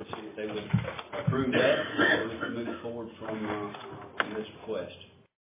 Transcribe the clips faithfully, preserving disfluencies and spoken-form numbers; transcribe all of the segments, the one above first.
see if they would approve that, and we could move forward from uh, on this request.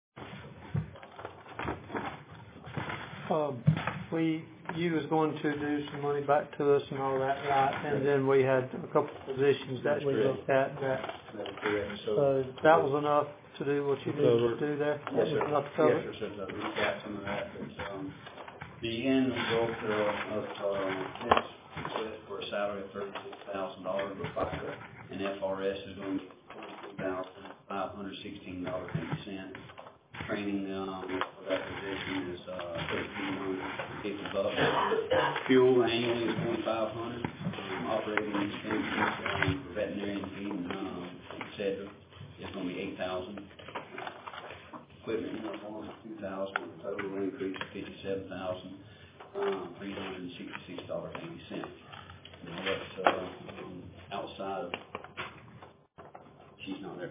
Um, we, you was going to do some money back to us and all that, right? And then we had a couple of positions that That's we correct. looked at. That, That's correct. So uh, that was enough to do what you needed to do there? Yes, That sir. was enough to cover Yes, it? sir. So to recap some of that, it's, um, the end result uh, of um, this request for a salary of thirty-six thousand dollars with FICA and F R S is going to be twenty-two thousand five hundred sixteen dollars and eighty cents. Training um, for that position is uh, thirteen hundred fifty bucks. Fuel annually is twenty-five hundred. Um, operating expenses um, for veterinarian feed, um, et cetera, is going to be eight thousand. Equipment uniforms two thousand. Total increase of fifty-seven thousand um, three hundred sixty-six dollars and eighty cents. Now that's uh, um, outside of. She's not there.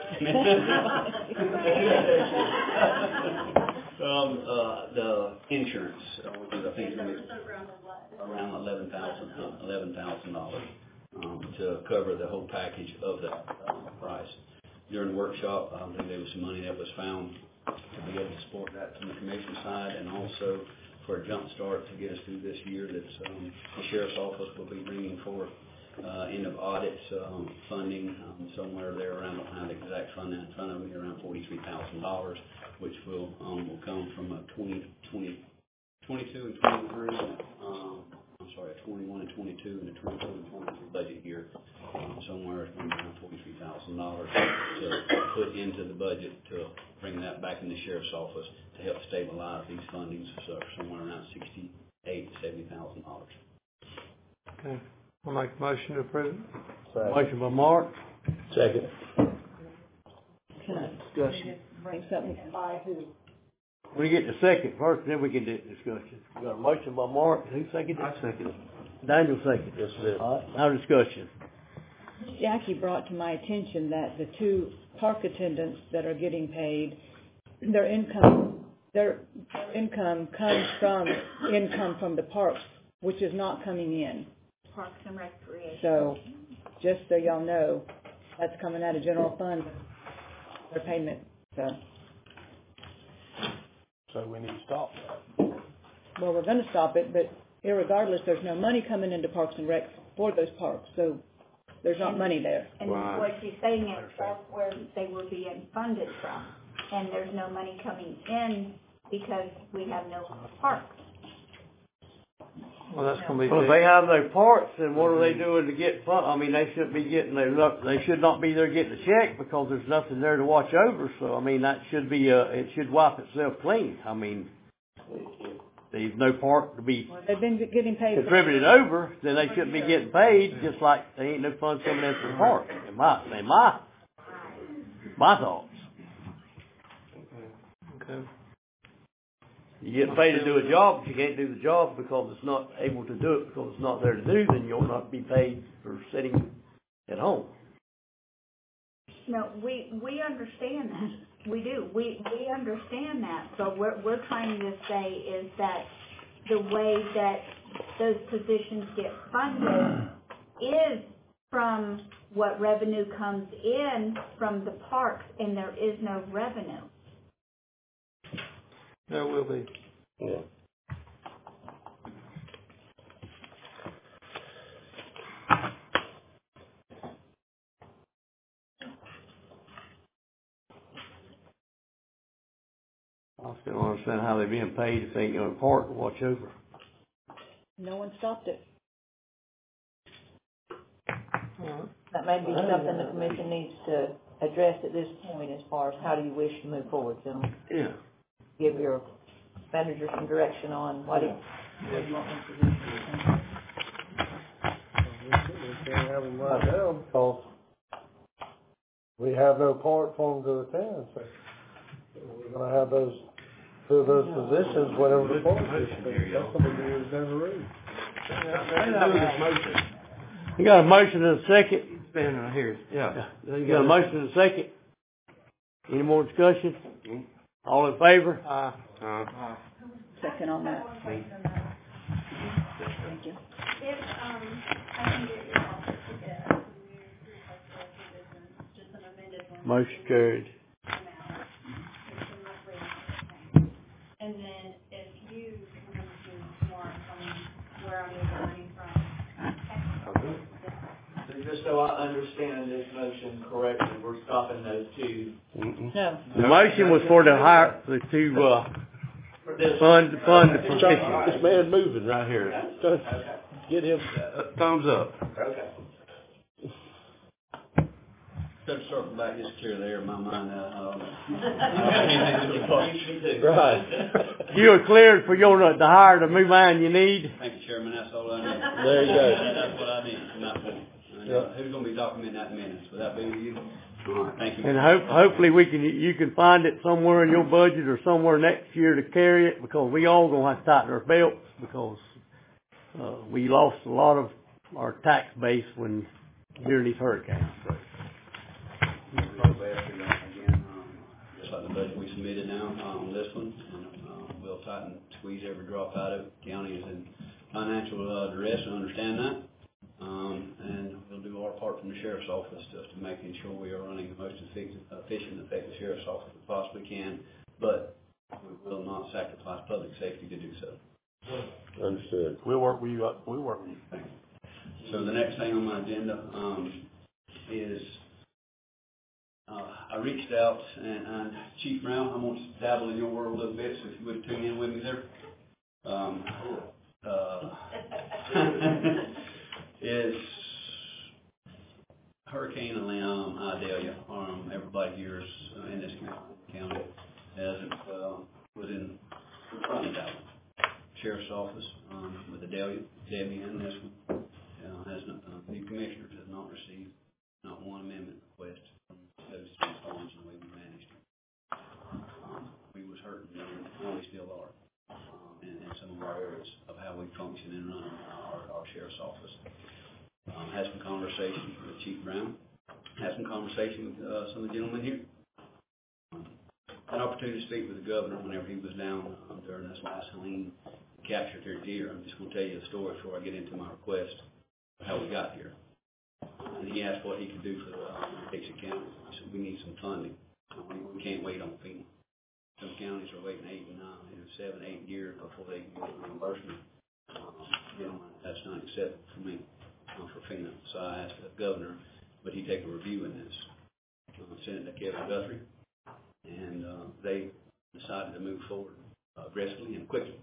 um, uh, the insurance, uh, which is I think around eleven thousand, eleven thousand dollars um, to cover the whole package of that um, price. During the workshop, I think there was some money that was found to be able to support that from the commission side, and also for a jump start to get us through this year. That's um, the sheriff's office will be bringing forth. Uh, end of audits um, funding um, somewhere there around, I don't have the exact fund in front of me, around forty-three thousand dollars, which will um, will come from a twenty, twenty, twenty-two and twenty-three, um, I'm sorry, a twenty-one and twenty-two and a twenty-two and twenty-three budget year. Um, somewhere it's going to be around forty-three thousand dollars to put into the budget to bring that back in the sheriff's office to help stabilize these fundings, so somewhere around sixty-eight to seventy thousand dollars. Okay. I'll make a motion to approve it. Second. Motion by Mark. Second. Can I Discussion. bring something by who? We get the second first, then we can do discussion. We got a motion by Mark. Who seconded it? I second it. Daniel seconded. Yes, sir. All right, now discussion. Jackie brought to my attention that the two park attendants that are getting paid, their income, their income comes from income from the parks, which is not coming in. Parks and Recreation. So, just so y'all know, that's coming out of general fund, their payment, so. So we need to stop that. Well, we're gonna stop it, but irregardless, there's no money coming into Parks and Rec for those parks, so there's not And- money there. And Right. what she's saying is that's where they were being funded from. And there's no money coming in because we have no parks. Well, that's going to be Well, if big. they have their parts, then what are they doing to get fun? I mean, they shouldn't be getting, they look, they should not be there getting a check because there's nothing there to watch over. So, I mean, that should be, uh, it should wipe itself clean. I mean, if there's no part to be Well, they've been getting paid. for- contributed over, then they shouldn't be getting paid, just like there ain't no funds coming in from the park. In my, in my, my thoughts. Okay. You get paid to do a job, but you can't do the job because it's not able to do it because it's not there to do, then you'll not be paid for sitting at home. No, we, we understand that. We do. We, we understand that. So what we're trying to say is that the way that those positions get funded is from what revenue comes in from the parks, and there is no revenue. There will be. Yeah. I still don't understand how they're being paid if they ain't got a park to watch over. No one stopped it. All right. That may be something the commission needs to address at this point as far as how do you wish to move forward, gentlemen? Yeah. Give your manager some direction on what he, what you want them to do. We can't have them right now because we have no part for them to attend, so we're gonna have those, fill those positions whenever the part is filled. That's gonna be years down the road. You got a motion and a second? Ben, right here. Yeah. You got a motion and a second? Any more discussion? All in favor? Uh, Uh, Second on that. Thank you. If, um, I can get your office to get Motion carried. And then if you come to tomorrow, tell me where I'm moving money from. So just so I understand this motion correctly, we're stopping those two. No. The motion was for the hire, the two, uh, For this. fund, fund the position. This man moving right here. Okay. Get him a thumbs up. Okay. So to circle back, just clear the air in my mind, uh, um. Right. You are cleared for your, the hire the new man you need. Thank you, Chairman, that's all I need. There you go. That's what I need, not me. And, uh, who's gonna be documenting that in minutes? Would that be you? All right, thank you. And hope, hopefully we can, you can find it somewhere in your budget or somewhere next year to carry it, because we all gonna have to tighten our belts, because, uh, we lost a lot of our tax base when, during these hurricanes, so. Again, um, just like the budget we submitted now, uh, on this one, and, uh, we'll tighten, squeeze every drop out of it. County is in financial, uh, duress, I understand that. Um, and we'll do our part from the sheriff's office just to making sure we are running the most efficient, efficient, effective sheriff's office we possibly can, but we will not sacrifice public safety to do so. Understood. We'll work with you, we'll work with you. Thank you. So the next thing on my agenda, um, is, uh, I reached out and, and Chief Brown, I'm going to dabble in your world a little bit, so if you would tune in with me there. Um, uh, is Hurricane um, Idalia, um, everybody hears uh, in this county, as it uh, was in front of Dallas. Sheriff's office um, with Idalia, Debbie and this one, uh, has not, uh, the commissioners have not received not one amendment request from those three farms, and the way we managed it. Um, we was hurting, and we still are, um, in, in some of our areas of how we function and run our, our sheriff's office. Um, had some conversation with Chief Brown, had some conversation with uh, some of the gentlemen here. Um, had an opportunity to speak with the governor whenever he was down um, during this last Helene captured their deer. I'm just going to tell you the story before I get into my request of how we got here. And he asked what he could do for uh, Dixie County. He said, we need some funding. Uh, we, we can't wait on FEMA. Some counties are waiting eight and nine, you know, seven, eight years before they can get reimbursement. Um, you know, that's not acceptable for me. Uh, for FEMA. So I asked the governor, would he take a review in this? Uh, sent it to Kevin Guthrie, and uh, they decided to move forward uh, aggressively and quickly.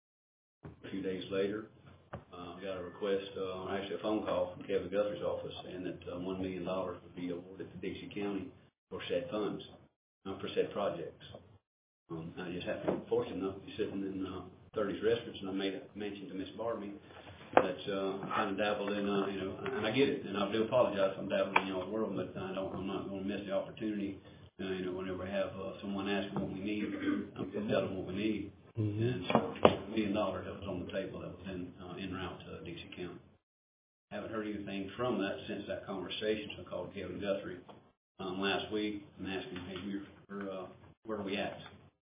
A few days later, uh, got a request, uh, actually a phone call from Kevin Guthrie's office saying that uh, one million dollars would be awarded to Dixie County for said funds, uh, for said projects. Um, I just happened to be fortunate enough to be sitting in uh, thirties Restaurants, and I made a mention to Miss Barbie that uh, kind of dabbled in, uh, you know, and I get it, and I do apologize if I'm dabbling in y'all's world, but I don't, I'm not going to miss the opportunity, uh, you know, whenever I have uh, someone asking what we need, I'm going to tell them what we need. Mm-hmm. And so a million dollars that was on the table that was in, uh, en route to Dixie County. Haven't heard anything from that since that conversation, so I called Kevin Guthrie um, last week and asked him, hey, we're, we're, uh, where are we at?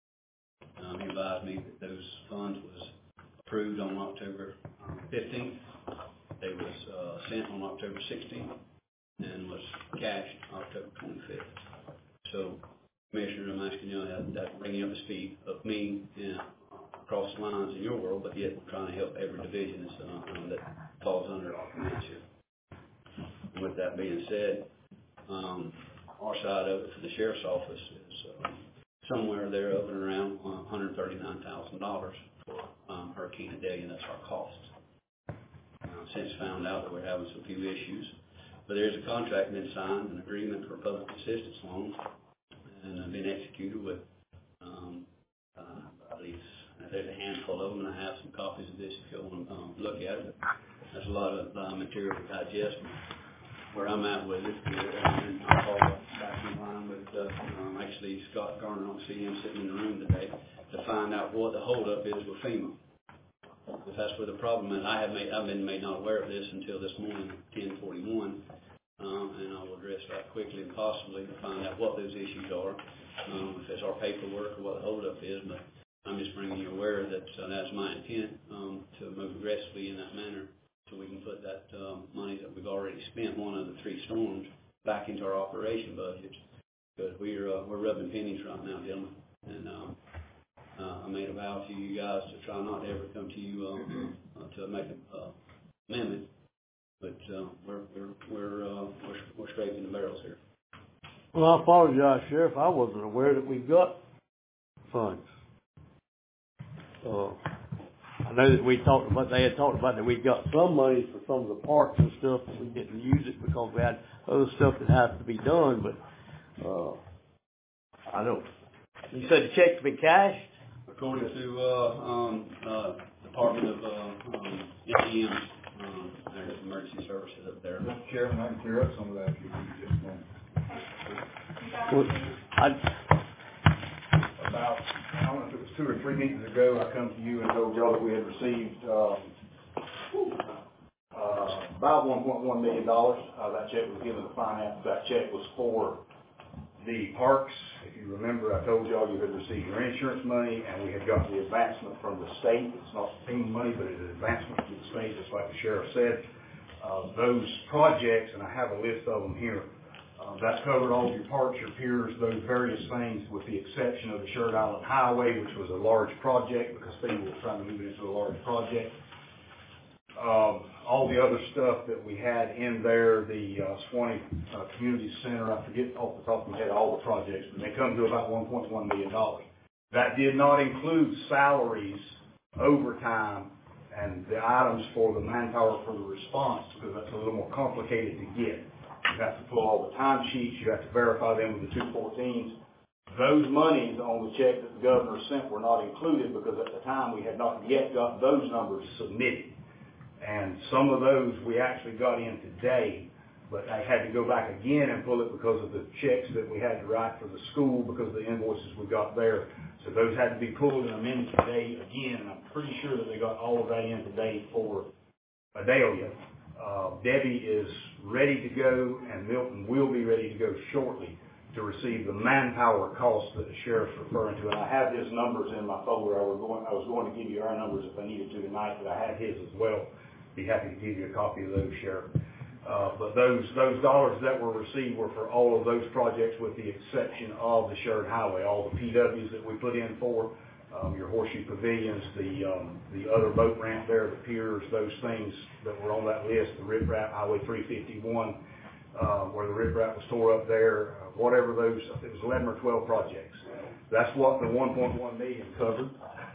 Um, he advised me that those funds was approved on October fifteenth. They was uh, sent on October sixteenth and was cashed October twenty-fifth. So, Commissioner, I'm asking you that, that bring you up to speed of me, you know, across the lines in your world, but yet we're trying to help every division uh, um, that falls under our commission. With that being said, um, our side of it for the sheriff's office is uh, somewhere there up and around one hundred thirty-nine thousand dollars for um, Hurricane Idalia. That's our cost. Uh, since found out that we're having some few issues, but there's a contract been signed, an agreement for public assistance loans, and uh, been executed with, um, uh, I believe there's a handful of them, and I have some copies of this if you want to um, look at it. There's a lot of uh, material to digest. Where I'm at with it, and I'll call back in line with uh, um, actually Scott Garner. I don't see him sitting in the room today to find out what the holdup is with FEMA. If that's where the problem is, I have made, I've been made not aware of this until this morning, ten forty-one, um, and I will address that quickly and possibly to find out what those issues are, um, if it's our paperwork or what the holdup is. But I'm just bringing you aware that uh, that's my intent um, to move aggressively in that manner, so we can put that um, money that we've already spent one of the three storms back into our operation budget. But we're, uh, we're rubbing pennies right now, gentlemen, and, um, uh, I made a vow to you guys to try not to ever come to you, um, uh, to make an, uh, amendment, but, uh, we're, we're, we're, uh, we're, we're scraping the barrels here. Well, I apologize, Sheriff, I wasn't aware that we've got funds. Uh, I know that we talked about, they had talked about that we got some money for some of the parks and stuff, but we didn't use it because we had other stuff that has to be done, but, uh, I don't. You said the check's been cashed? According to, uh, um, uh, Department of, uh, um, M E M, um, there's emergency services up there. Mister Chairman, I can clear up some of that if you need just a moment. Well, I, About, I don't know if it was two or three meetings ago, I come to you and told y'all that we had received, um, uh, about one point one million dollars. Uh, that check was given to finance. That check was for the parks. If you remember, I told y'all you had received your insurance money and we had got the advancement from the state. It's not FEMA money, but it's an advancement from the state, just like the sheriff said. Uh, those projects, and I have a list of them here, Uh, that's covered all of your parks, your piers, those various things, with the exception of the Sherrod Island Highway, which was a large project because FEMA was trying to move it into a large project. Um, all the other stuff that we had in there, the uh, Swanee uh, Community Center, I forget off the top of my head all the projects, but they come to about one point one million dollars. That did not include salaries, overtime, and the items for the manpower for the response, because that's a little more complicated to get. You have to pull all the timesheets, you have to verify them with the two fourteens. Those monies on the check that the governor sent were not included because at the time we had not yet got those numbers submitted. And some of those we actually got in today, but I had to go back again and pull it because of the checks that we had to write for the school because of the invoices we got there. So those had to be pulled and amended today again, and I'm pretty sure that they got all of that in today for Adelia. Uh, Debbie is ready to go, and Milton will be ready to go shortly to receive the manpower costs that the sheriff's referring to. And I have his numbers in my folder. I was going, I was going to give you our numbers if I needed to tonight, but I have his as well. Be happy to give you a copy of those, Sheriff. Uh, but those those dollars that were received were for all of those projects, with the exception of the Sherrod Highway, all the P Ws that we put in for. Um, your horseshoe pavilions, the um, the other boat ramp there, the piers, those things that were on that list, the riprap, Highway three fifty-one, uh, where the riprap was tore up there, uh, whatever those, it was eleven or twelve projects. That's what the one point one million covered.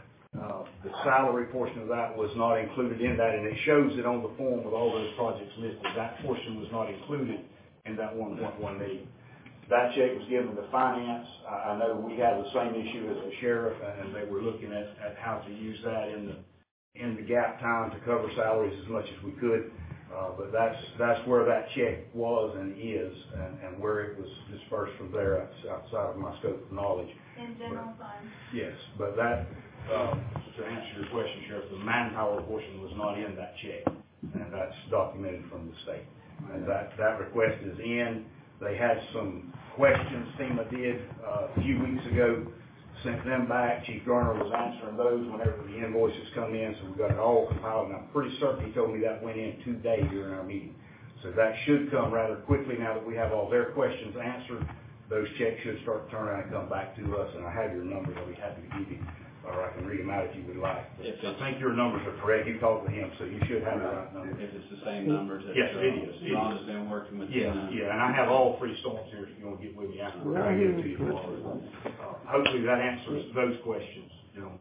Uh, the salary portion of that was not included in that, and it shows it on the form with all those projects listed. That portion was not included in that one point one million. That check was given to finance. I, I know we have the same issue as the sheriff, and they were looking at, at how to use that in the in the gap time to cover salaries as much as we could. Uh, but that's that's where that check was and is, and, and where it was dispersed from there outside of my scope of knowledge. In general fund? Yes, but that, uh, to answer your question, Sheriff, the manpower portion was not in that check, and that's documented from the state. And that, that request is in. They had some questions FEMA did uh, a few weeks ago, sent them back. Chief Garner was answering those whenever the invoices come in, so we got it all compiled, and I'm pretty certain he told me that went in today during our meeting. So that should come rather quickly now that we have all their questions answered. Those checks should start to turn around and come back to us, and I have your numbers. I'll be happy to give you, or I can read them out if you would like. If I it's- think your numbers are correct. You talked to him, so you should have the right numbers. If it's the same numbers that, Yes, it is. uh, Ron has been working with. Yeah, uh, yeah, and I have all three storms here if you want to get with me after. I give it to you tomorrow. Uh, hopefully that answers those questions, you know.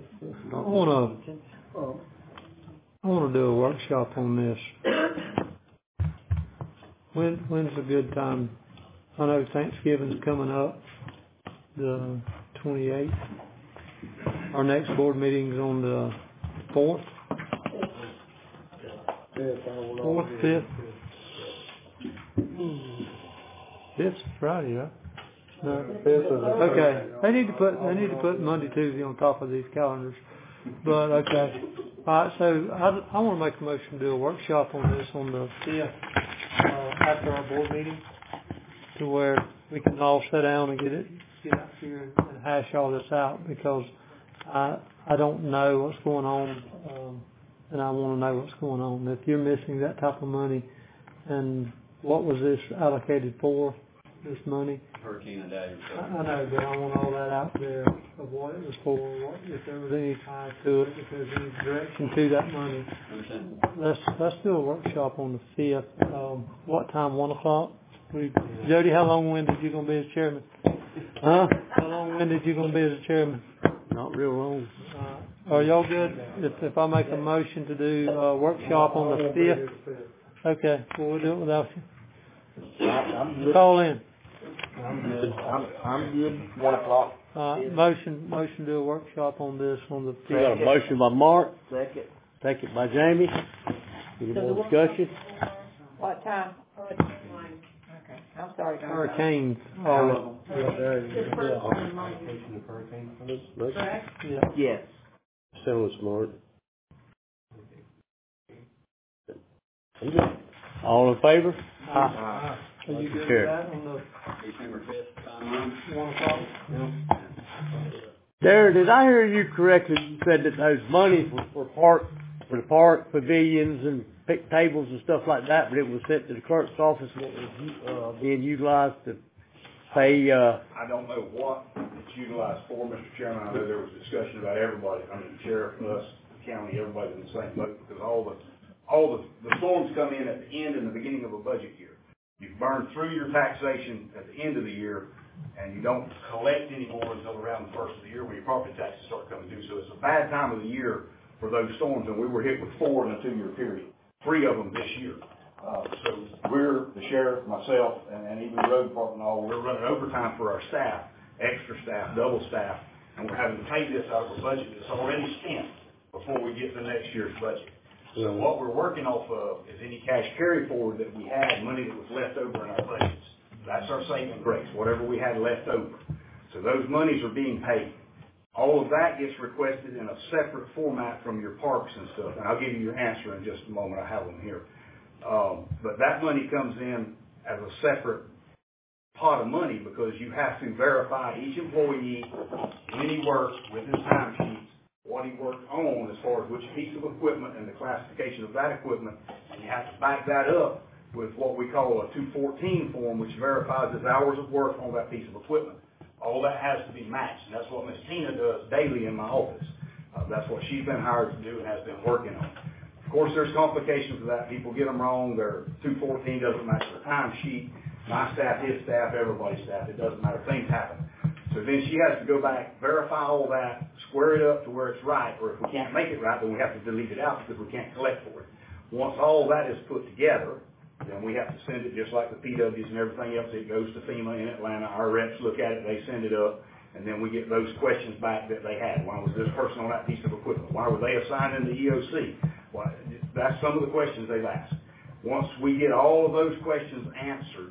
I wanna, I wanna do a workshop on this. When, when's a good time? I know Thanksgiving's coming up, the twenty-eighth. Our next board meeting's on the fourth. Fourth, fifth. Fifth's Friday, right? No. Okay, they need to put, they need to put Monday, Tuesday on top of these calendars. But, okay. Alright, so I, I wanna make a motion to do a workshop on this on the fifth, uh, after our board meeting, to where we can all sit down and get it, get out here and hash all this out, because I, I don't know what's going on, um, and I wanna know what's going on. If you're missing that type of money, and what was this allocated for? this money. Hurricane and Dahlia. I, I know, but I want all that out there of what it was for, what, if there was any tie to it, if there's any direction to that money. Understand? Let's, let's do a workshop on the fifth. Um, what time, one o'clock? We, Jody, how long-winded you gonna be as chairman? Huh? How long-winded you gonna be as a chairman? Not real long. Uh, are y'all good if, if I make a motion to do a workshop on the fifth? Okay, well, we'll do it without you. I'm good. Call in. I'm good. I'm, I'm good. One o'clock. Uh, motion, motion to do a workshop on this on the We got a motion by Mark, Second. second by Jamie. Any So the more work- discussion? What time? Okay, I'm sorry. Don. hurricanes. All of them. Correct? Yeah. Yes. Sounds smart. All in favor? Uh, are you good with Sure. that on the December fifth, time. one o'clock? Darren, did I hear you correctly? You said that those monies were for park, for the park pavilions and pick tables and stuff like that, but it was sent to the clerk's office, what was, uh, being utilized to pay, uh, I don't know what it's utilized for, Mister Chairman. I know there was discussion about everybody, I mean, sheriff, us, county, everybody in the same boat, because all the, all the, the storms come in at the end and the beginning of a budget year. You've burned through your taxation at the end of the year, and you don't collect any more until around the first of the year when your property taxes start coming due. So it's a bad time of the year for those storms, and we were hit with four in a two-year period, three of them this year. Uh, so we're, the sheriff, myself, and, and even the road department, all, we're running overtime for our staff, extra staff, double staff, and we're having to pay this out of a budget that's already spent before we get to next year's budget. So what we're working off of is any cash carry forward that we had, money that was left over in our budgets. That's our saving grace, whatever we had left over. So those monies are being paid. All of that gets requested in a separate format from your parks and stuff, and I'll give you your answer in just a moment. I have them here. Um, but that money comes in as a separate pot of money because you have to verify each employee when he works with his time sheets, what he worked on as far as which piece of equipment and the classification of that equipment, and you have to back that up with what we call a two fourteen form, which verifies his hours of work on that piece of equipment. All that has to be matched, and that's what Miss Tina does daily in my office. Uh, that's what she's been hired to do and has been working on. Of course, there's complications with that. People get them wrong. Their two fourteen doesn't match their time sheet. My staff, his staff, everybody's staff. It doesn't matter. Things happen. So then she has to go back, verify all that, square it up to where it's right, or if we can't make it right, then we have to delete it out because we can't collect for it. Once all that is put together, then we have to send it just like the P Ws and everything else. It goes to FEMA in Atlanta. Our reps look at it, they send it up, and then we get those questions back that they had. Why was this person on that piece of equipment? Why were they assigned in the E O C? Why, that's some of the questions they've asked. Once we get all of those questions answered,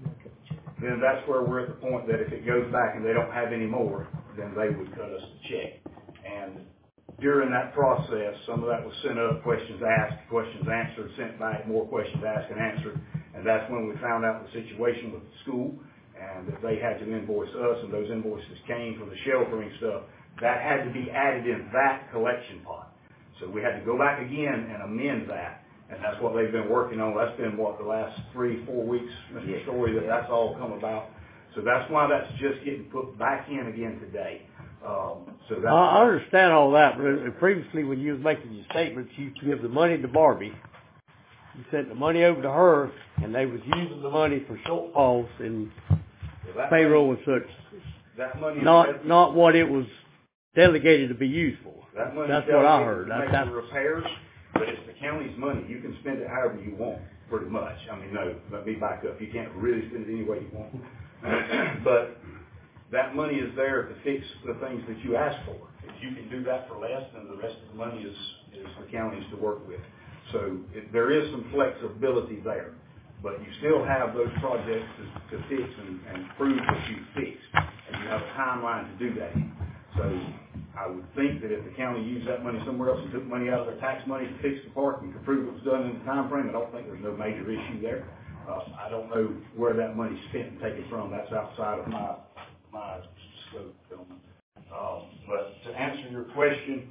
then that's where we're at the point that if it goes back and they don't have any more, then they would cut us the check. And during that process, some of that was sent up, questions asked, questions answered, sent back, more questions asked and answered. And that's when we found out the situation with the school and that they had to invoice us, and those invoices came from the sheltering stuff. That had to be added in that collection pot. So we had to go back again and amend that. And that's what they've been working on. That's been, what, the last three, four weeks, Mister Story, that that's all come about. So that's why that's just getting put back in again today. Um, so that's... I understand all that, but previously when you was making your statements, you give the money to Barbie. You sent the money over to her, and they was using the money for shortfalls and that payroll money, and such. that money Not, not what it was delegated to be used for. That money That's what I heard. to That's, make that's, the repairs, but it's the county's money. You can spend it however you want, pretty much. I mean, no, let me back up. You can't really spend it any way you want. But that money is there to fix the things that you ask for. If you can do that for less, then the rest of the money is, is the county's to work with. So it, there is some flexibility there. But you still have those projects to, to fix and, and prove that you fixed. And you have a timeline to do that in. So I would think that if the county used that money somewhere else and took money out of their tax money to fix the park and to prove it was done in the time frame, I don't think there's no major issue there. Uh, I don't know where that money's spent and taken from. That's outside of my my scope. Um, but to answer your question,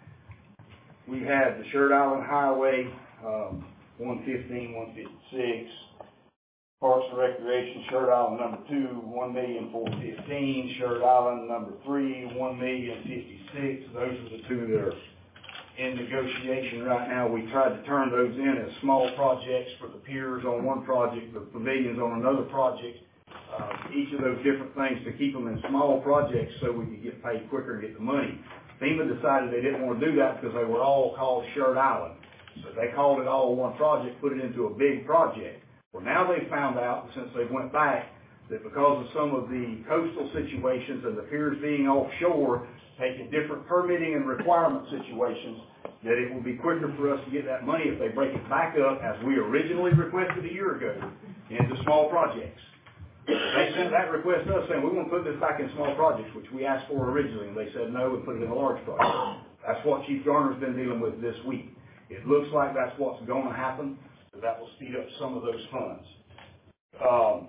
we had the Shirt Island Highway, um, one fifteen, one fifty-six, Parks and Recreation, Shirt Island number two, one million four fifteen. Shirt Island number three, one million fifty-six. Those are the two that are in negotiation right now. We tried to turn those in as small projects for the piers on one project, the pavilions on another project. Uh, each of those different things to keep them in small projects so we could get paid quicker and get the money. FEMA decided they didn't want to do that because they were all called Shirt Island. So they called it all one project, put it into a big project. Well, now they found out, since they went back, that because of some of the coastal situations and the piers being offshore, taking different permitting and requirement situations, that it will be quicker for us to get that money if they break it back up, as we originally requested a year ago, into small projects. They sent that request to us saying, we want to put this back in small projects, which we asked for originally, and they said no, and put it in a large project. That's what Chief Garner's been dealing with this week. It looks like that's what's going to happen, so that will speed up some of those funds. Um,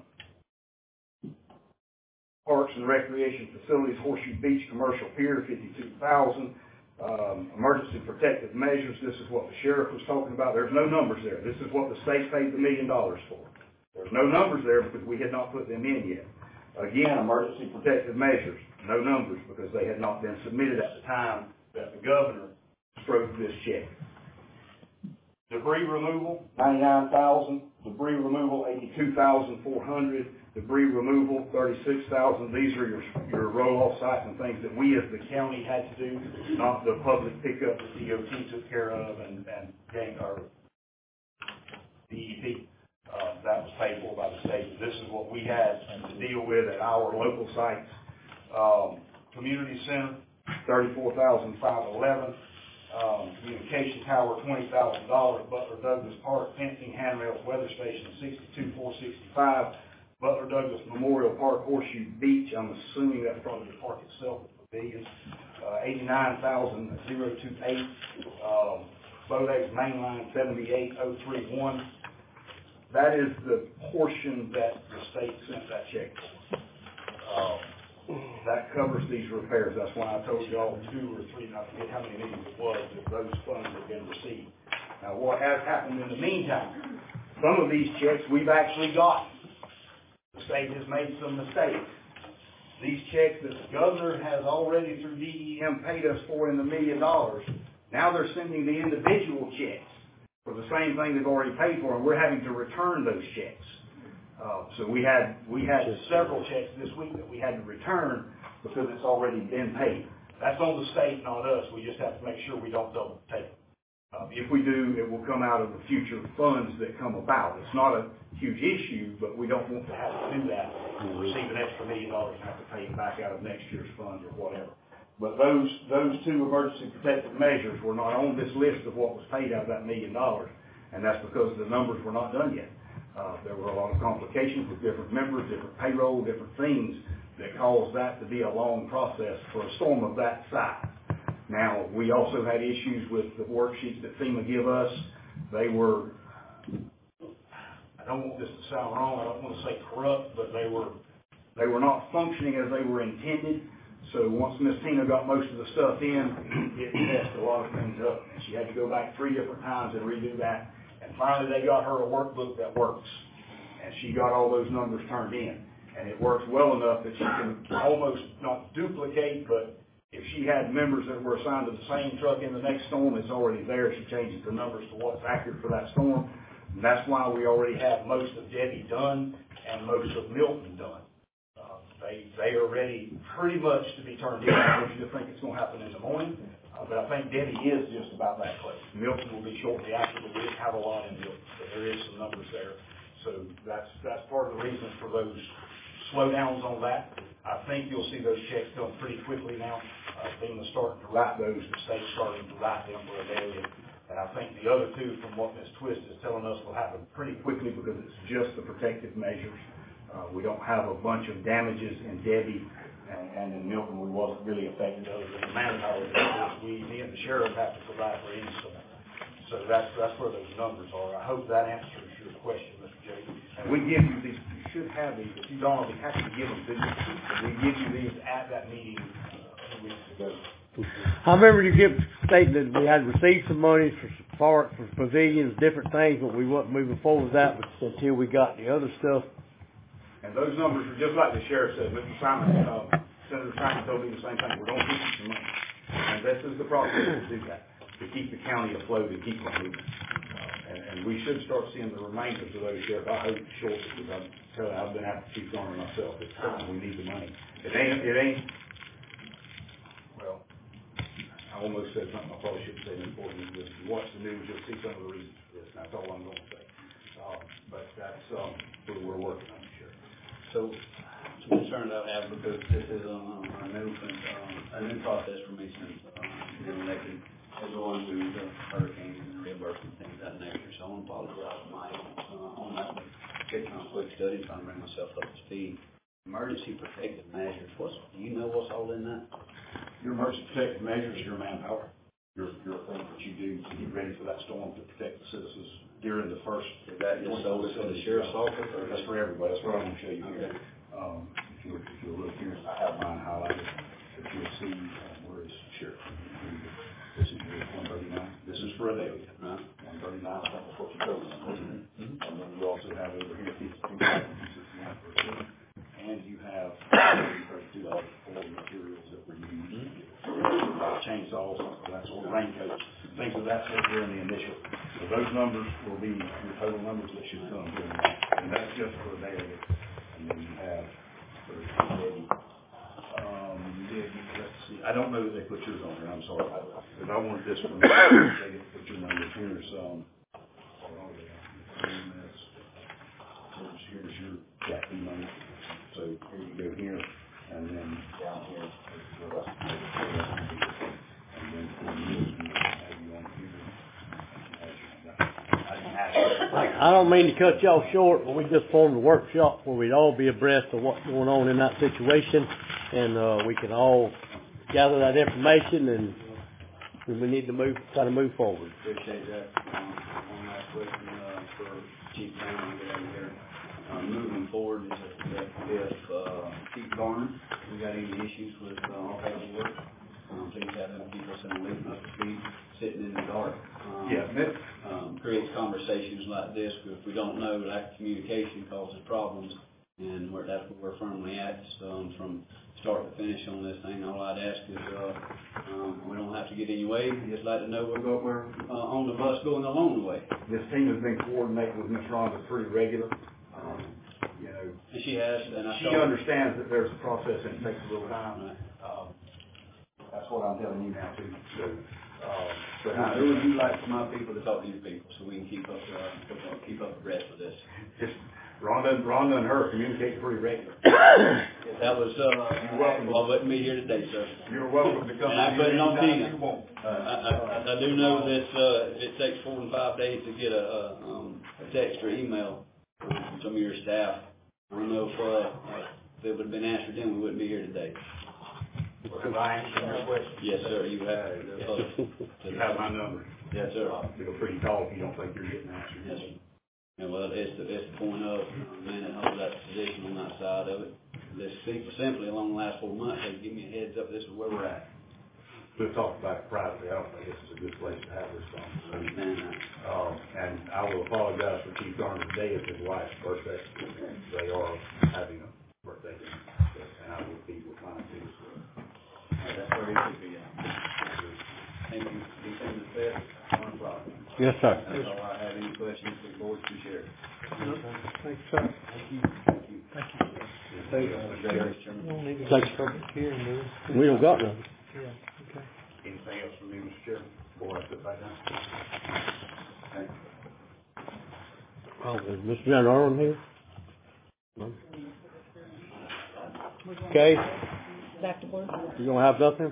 Parks and Recreation Facilities, Horseshoe Beach Commercial Pier, fifty-two thousand dollars. Um, emergency protective measures, this is what the sheriff was talking about. There's no numbers there. This is what the state paid the million dollars for. There's no numbers there because we had not put them in yet. Again, emergency protective measures, no numbers because they had not been submitted at the time that the governor stroked this check. Debris removal, ninety-nine thousand dollars. Debris removal, eighty-two thousand four hundred dollars. Debris removal, thirty-six thousand dollars. These are your, your roll-off sites and things that we as the county had to do, not the public pickup that D O T took care of and, and gang, or D E P. Uh, that was paid for by the state. This is what we had to deal with at our local sites. Um, community center, thirty-four thousand five hundred eleven dollars. Um, communication tower, twenty thousand dollars. Butler Douglas Park, fencing, handrails, weather station, sixty-two thousand four hundred sixty-five dollars. Butler Douglas Memorial Park, Horseshoe Beach, I'm assuming that's probably the park itself, the pavilions, uh, eighty-nine thousand twenty-eight. Um, Bodegs Mainline, seventy-eight thousand thirty-one. That is the portion that the state sent that check for. Uh, that covers these repairs. That's why I told y'all two or three, I forget how many meetings it was, that those funds have been received. Now, what has happened in the meantime, some of these checks we've actually got. The state has made some mistakes. These checks that the governor has already through D E M paid us for in the million dollars, now they're sending the individual checks for the same thing they've already paid for, and we're having to return those checks. Uh, so we had we had several checks this week that we had to return because it's already been paid. That's on the state, not us. We just have to make sure we don't double take it. Uh, if we do, it will come out of the future funds that come about. It's not a huge issue, but we don't want to have to do that and receive an extra million dollars and have to pay it back out of next year's funds or whatever. But those those two emergency protective measures were not on this list of what was paid out of that million dollars, and that's because the numbers were not done yet. Uh, there were a lot of complications with different members, different payroll, different things that caused that to be a long process for a storm of that size. Now, we also had issues with the worksheets that FEMA give us. They were, I don't want this to sound wrong, I don't want to say corrupt, but they were, they were not functioning as they were intended. So once Miss Tina got most of the stuff in, it messed a lot of things up. And she had to go back three different times and redo that. And finally, they got her a workbook that works. And she got all those numbers turned in. And it works well enough that she can almost not duplicate, but if she had members that were assigned to the same truck in the next storm, it's already there. She changes the numbers to what's accurate for that storm. And that's why we already have most of Debbie done and most of Milton done. Uh, they they are ready pretty much to be turned in. I want you to think it's going to happen in the morning, uh, but I think Debbie is just about that close. Milton will be shortly after, but we didn't have a lot in Milton, so there is some numbers there. So that's that's part of the reason for those slowdowns on that. I think you'll see those checks come pretty quickly now. Uh, FEMA's starting to write those, the state's starting to write them for an area. And I think the other two, from what Miz Twist is telling us, will happen pretty quickly because it's just the protective measures. Uh, we don't have a bunch of damages in Debbie, and, and in Milton we wasn't really affected other than the manpower that we, me and the sheriff have to provide for any storm. So that's, that's where those numbers are. I hope that answers your question, Mister J. And we give you these, you should have these, if you don't, we have to give them to you. We give you these at that meeting uh, two weeks ago. I remember you kept stating that we had received some money for parks, for pavilions, different things, but we wasn't moving forward with that until we got the other stuff. And those numbers are just like the sheriff said, Mister Simon, uh, Senator Simon told me the same thing, we're gonna keep you some money. And this is the process to do that, to keep the county afloat and keep them moving. Uh, and, and we should start seeing the remainders of those, Sheriff. I hope it's short, because I'm telling you, I've been after Chief Garner myself. It's time, we need the money. It ain't, it ain't, well, I almost said something I probably shouldn't say important, but if you watch the news, you'll see some of the reasons for this, and that's all I'm gonna say. Uh, but that's, um, what we're working on, Sheriff. So, some concerns I have, because this is um, a new, um, a new process for me since, um, being elected, as going through the hurricanes and reimbursement things of that nature, so I want to apologize for my, uh, on that, taking on a quick study, trying to bring myself up to speed. Emergency protective measures, what's, do you know what's all in that? Your emergency protective measures, your manpower, your, your thing that you do to get ready for that storm to protect the citizens during the first. Is that just over to the sheriff's office, or? That's for everybody, that's what I'm gonna show you here. Okay. Um, if you, if you look here, I have mine highlighted, if you'll see, uh, where is sheriff? This is your one thirty-nine, this is for Adelia, right? one thirty-nine, that's what you told us. And then you also have over here fifty-two thousand sixty-nine for equipment, and you have thirty-two dollars for materials that were used, chainsaws, that's all, raincoats, things of that sort during the initial. So those numbers will be your total numbers that should come here, and that's just for Adelia. And then you have for Eddie. Um, yeah, let's see. I don't know that they put yours on here. I'm sorry, because I wanted this one. They didn't put your numbers. Here's um. Here's, here's your Jack B money. So here you go here, and then down here. And then for you, you have you on here. I don't mean to cut y'all short, but we just formed a workshop where we'd all be abreast of what's going on in that situation, and uh, we can all gather that information, and, and we need to move, try to move forward. Appreciate that. Um, one last question uh, for Chief Garner here. Um, moving forward, is if, if uh, Chief Garner, we got any issues with uh, our paperwork, um, please have them people send a link up to speed, sitting in the dark. Um, Yeah, that, um, creates conversations like this. If we don't know, lack of communication causes problems, and we're, that's where we're firmly at. So, um, from start to finish on this thing, all I'd ask is uh, um, we don't have to get any way. We just like to know we're, go, we're uh, on the bus going along the way. this team has been coordinating with Miss Rhonda pretty regular. Um, you know, And she has, and I she saw understands that there's a process and it takes a little time. Right. Um, that's what I'm telling you now too. So, um, but Now, I, who would you like for my people to talk to your people, so we can keep up, uh, keep up the rest of this? just Rhonda, Rhonda and her communicate pretty regular. That was, uh, You're welcome. well, let me here today, sir. You're welcome to come. And I put it on anytime Tina. you want. Uh, I, I, I do know that, uh, it takes four and five days to get a, a, um, a text or email from some of your staff. I don't know if, uh, if it would have been answered then, we wouldn't be here today. Have I answered your question? Yes, sir, you have. uh, You have my number. Yes, sir. Feel free to call if you don't think you're getting answered. Yes, sir. And well, it's the, it's the point of, uh, man that holds that position on that side of it. This simply along the last four months, they give me a heads up, this is where we're at. We'll talk about it privately. I don't think this is a good place to have this I conversation. understand that. Um, and I will apologize for Chief Garner today. It's his wife's birthday. They are having a birthday dinner, and I will be with mine too. So. Uh, That's where it should be at. Thank you, December the fifth, one o'clock. Yes, sir. That's all I have. Any questions for the board to share? Thank you, sir. Thank you. Thank you. Thank you. Thank you, Mister Chairman. We don't need to Thanks. do public hearing, do we? We don't got none. Yeah, okay. Anything else from me, Mister Chairman, before I sit back down? Thank you. Oh, is Mister Van Arlen here? No. Okay, Back to work. you don't have nothing?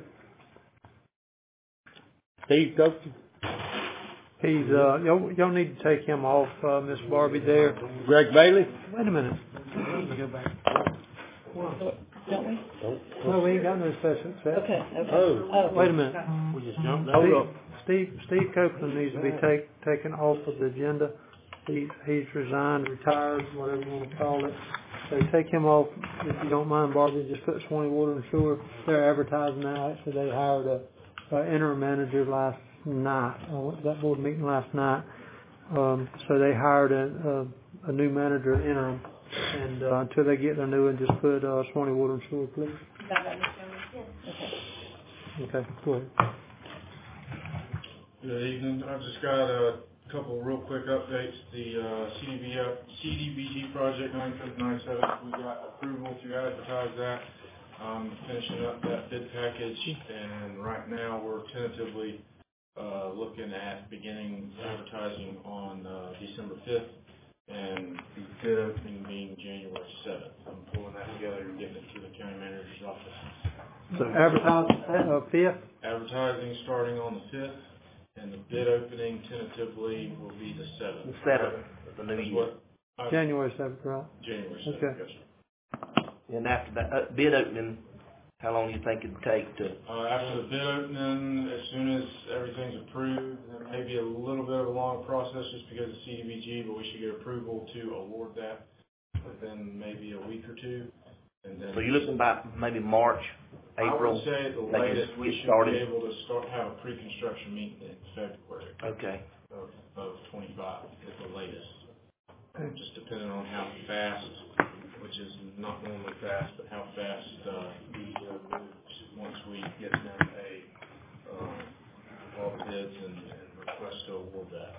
Steve, go. He's, uh, y'all, y'all need to take him off, uh, Miss Barbie there. Greg Bailey? Wait a minute. Let me go back. Don't we? No, we ain't got no special exception. Okay, okay. Oh. Oh. Wait a minute. We just jumped Steve, over. Steve, Steve Copeland needs to be take, taken off of the agenda. He's, he's resigned, retired, whatever you wanna call it. So take him off, if you don't mind, Barbie, just put Swanee Water and Sewer. They're advertising now, actually, they hired a, a interim manager last, night, I went to that board meeting last night. Um, so they hired a, a, a new manager interim, and, uh, until they get their new one, just put, uh, Swanee Water and Sewer, please. Okay, go ahead. Good evening. I've just got a couple real quick updates. The uh, C D B F, C D B G project nine fifth ninety-seven, we got approval to advertise that. Um, finishing up that bid package, and right now we're tentatively uh, looking at beginning advertising on uh, December fifth, and the bid opening being January seventh. I'm pulling that together and getting it to the county manager's office. So advertising, uh, fifth? Advertising starting on the fifth. And the bid opening tentatively will be the seventh. The seventh of the new year. January seventh, right? January seventh, Okay. yes, sir. And after that, uh, bid opening, how long do you think it'd take to? Uh, after the bid opening, as soon as everything's approved, there may be a little bit of a long process just because of C D B G, but we should get approval to award that within maybe a week or two. And then. So you're looking by maybe March, April? I would say at the they can latest, we get should started? be able to start, have a pre-construction meeting in February Okay. of, of twenty-five at the latest. Just depending on how fast, which is not normally fast, but how fast, uh, we uh, moves once we get them a, um, all bids and, and request to award that.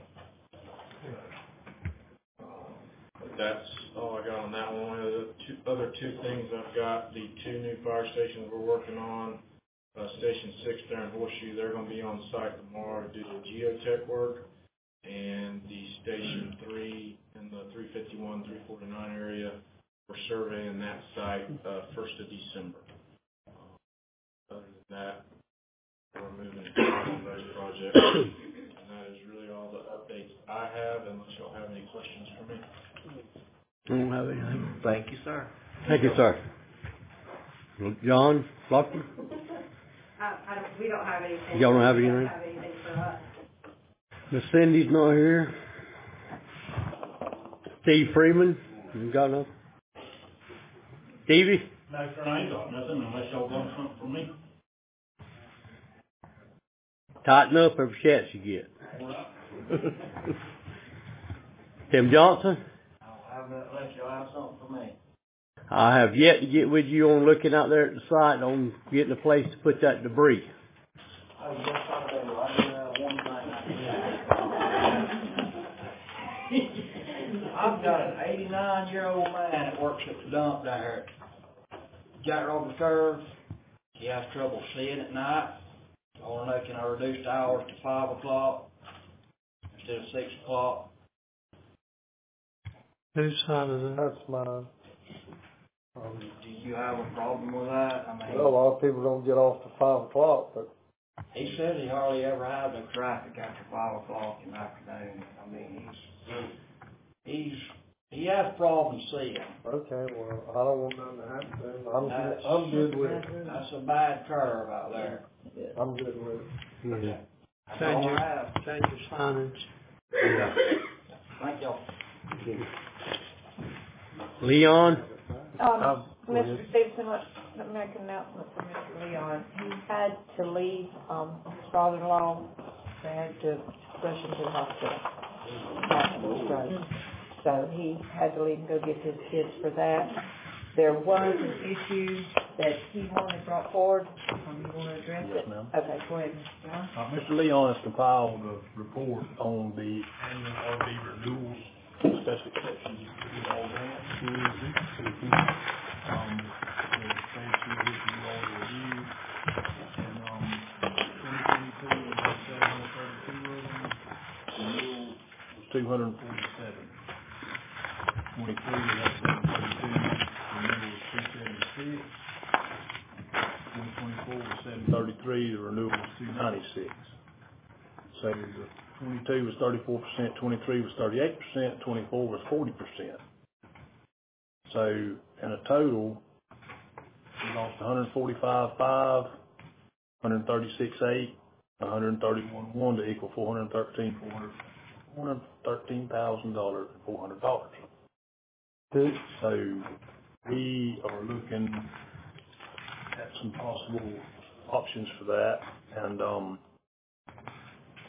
Um, but that's all I got on that one. The two, other two things I've got, the two new fire stations we're working on, uh, Station six there in Horseshoe, they're gonna be on site tomorrow to do the geotech work. And the Station three in the three fifty-one, three forty-nine area, we're surveying that site uh, first of December. Uh, other than that, we're moving forward on those projects. And that is really all the updates I have, unless y'all have any questions for me. I don't have anything. Thank you, sir. Thank you, sir. John, Lockwood? I, I don't, we don't have anything. Y'all don't have anything? We don't have anything for us. Miss Cindy's not here. Steve Freeman, you got nothing? Stevie? No, sir, I ain't got nothing unless y'all want something from me. Tighten up every chance you get. Tim Johnson? I'll have that unless y'all have something for me. I have yet to get with you on looking out there at the site on getting a place to put that debris. Oh, yes, I do. I do have one thing I can I've got an eighty-nine-year-old man that works at the dump down here at Jack Roberts Curve. He has trouble seeing at night. I want to know, can I reduce the hours to five o'clock instead of six o'clock? Whose side is it? That's mine. Um, do you have a problem with that? I mean, Well, a lot of people don't get off till five o'clock, but he says he hardly ever has no traffic after five o'clock in the afternoon. I mean, he's, he's, he has problems seeing. okay, well, I don't want nothing to happen to him. I'm, good- That's- I'm good with it. That's a bad curve out there. I'm good with it. Yeah. That's Change all your, I have. change your signage. Thank y'all. Leon? Um, Mister Stevenson, let, let me make an announcement for Mister Leon. He had to leave, um, his father-in-law, they had to rush him to the hospital. Hospital stroke. So he had to leave and go get his kids for that. There was an issue that he wanted brought forward. Um, you want to address it? Yes, ma'am. Okay, go ahead, Mister John. Uh, Mister Leon has compiled a report on the annual R V renewals specifications for the all grants. Um, the spreadsheet which you all reviewed, and, um, twenty twenty-two, we had seven hundred thirty-two of them, renewal was two hundred forty-seven. Twenty-three, we had seven thirty-two, renewal was two seventy-six. twenty twenty-four was seven thirty-three, the renewal was two ninety-six. So the twenty-two was thirty-four percent, twenty-three was thirty-eight percent, twenty-four was forty percent. So in a total, we lost one hundred forty-five five, one hundred thirty-six eight, one hundred thirty-one one to equal four hundred thirteen four hundred, four hundred thirteen thousand dollars and four hundred dollars. So we are looking at some possible options for that, and um,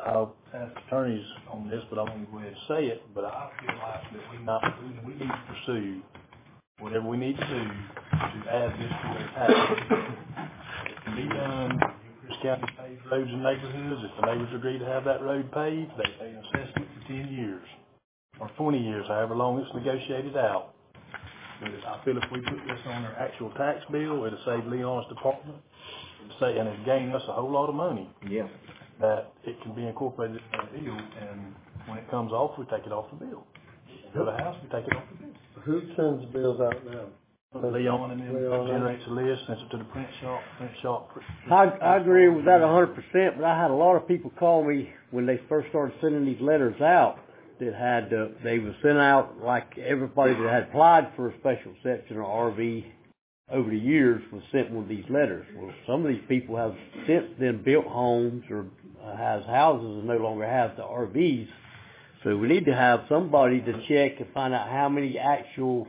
I'll ask attorneys on this, but I'm gonna go ahead and say it, but I feel like that we not, we need to pursue whatever we need to do to add this to their tax. It can be done. Chris County pays roads and neighborhoods. If the neighbors agree to have that road paved, they pay an assessment for ten years or twenty years, however long it's negotiated out. But I feel if we put this on their actual tax bill, it'll save Leon's department, it'll say, and it'll gain us a whole lot of money. Yeah. That it can be incorporated in the bill, and when it comes off, we take it off the bill. Build a house, we take it off the bill. Who sends bills out now? Leon, and then Leon. generates a list, sends it to the print shop, print shop. Print, I, I agree with that a hundred percent, but I had a lot of people call me when they first started sending these letters out that had, uh, they were sent out like everybody that had applied for a special exception or R V over the years was sent one of these letters. Well, some of these people have since then built homes or uh, has houses and no longer have the R Vs. So we need to have somebody to check and find out how many actual.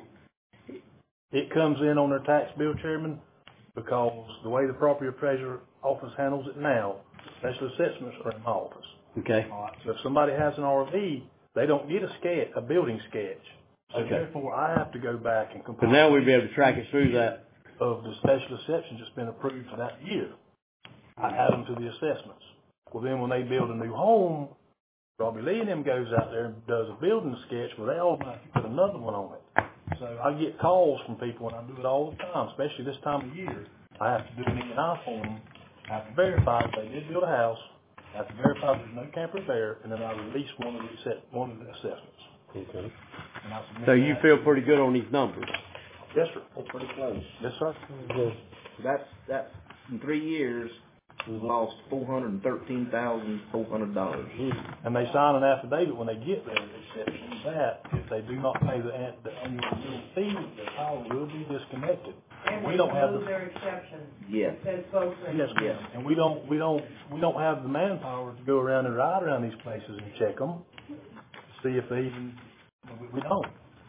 It comes in on their tax bill, Chairman, because the way the property appraiser office handles it now, special assessments are in my office. Okay. All right. So if somebody has an R V, they don't get a sketch, a building sketch. So Okay. therefore, I have to go back and So compile. now we'd be able to track it through that. Of the special exceptions that's been approved for that year. I add them to the assessments. Well, then when they build a new home, Robbie Lee and them goes out there and does a building sketch, well, they automatically put another one on it. So I get calls from people, and I do it all the time, especially this time of year. I have to do an E and I for them. I have to verify that they did build a house. I have to verify there's no campers there, and then I release one of the accept, one of the assessments. Okay. And I submit So you that. feel pretty good on these numbers? Yes, sir. That's pretty close. Yes, sir. That's, that's, in three years, we've lost four hundred and thirteen thousand, four hundred dollars. And they sign an affidavit when they get there that says that if they do not pay the, an- the annual renewal fee, their power will be disconnected. And We don't have remove the, their exceptions. Yes. Says folks in. yes, Yes. and we don't, we don't, we don't have the manpower to go around and ride around these places and check them, see if they even, we, we don't.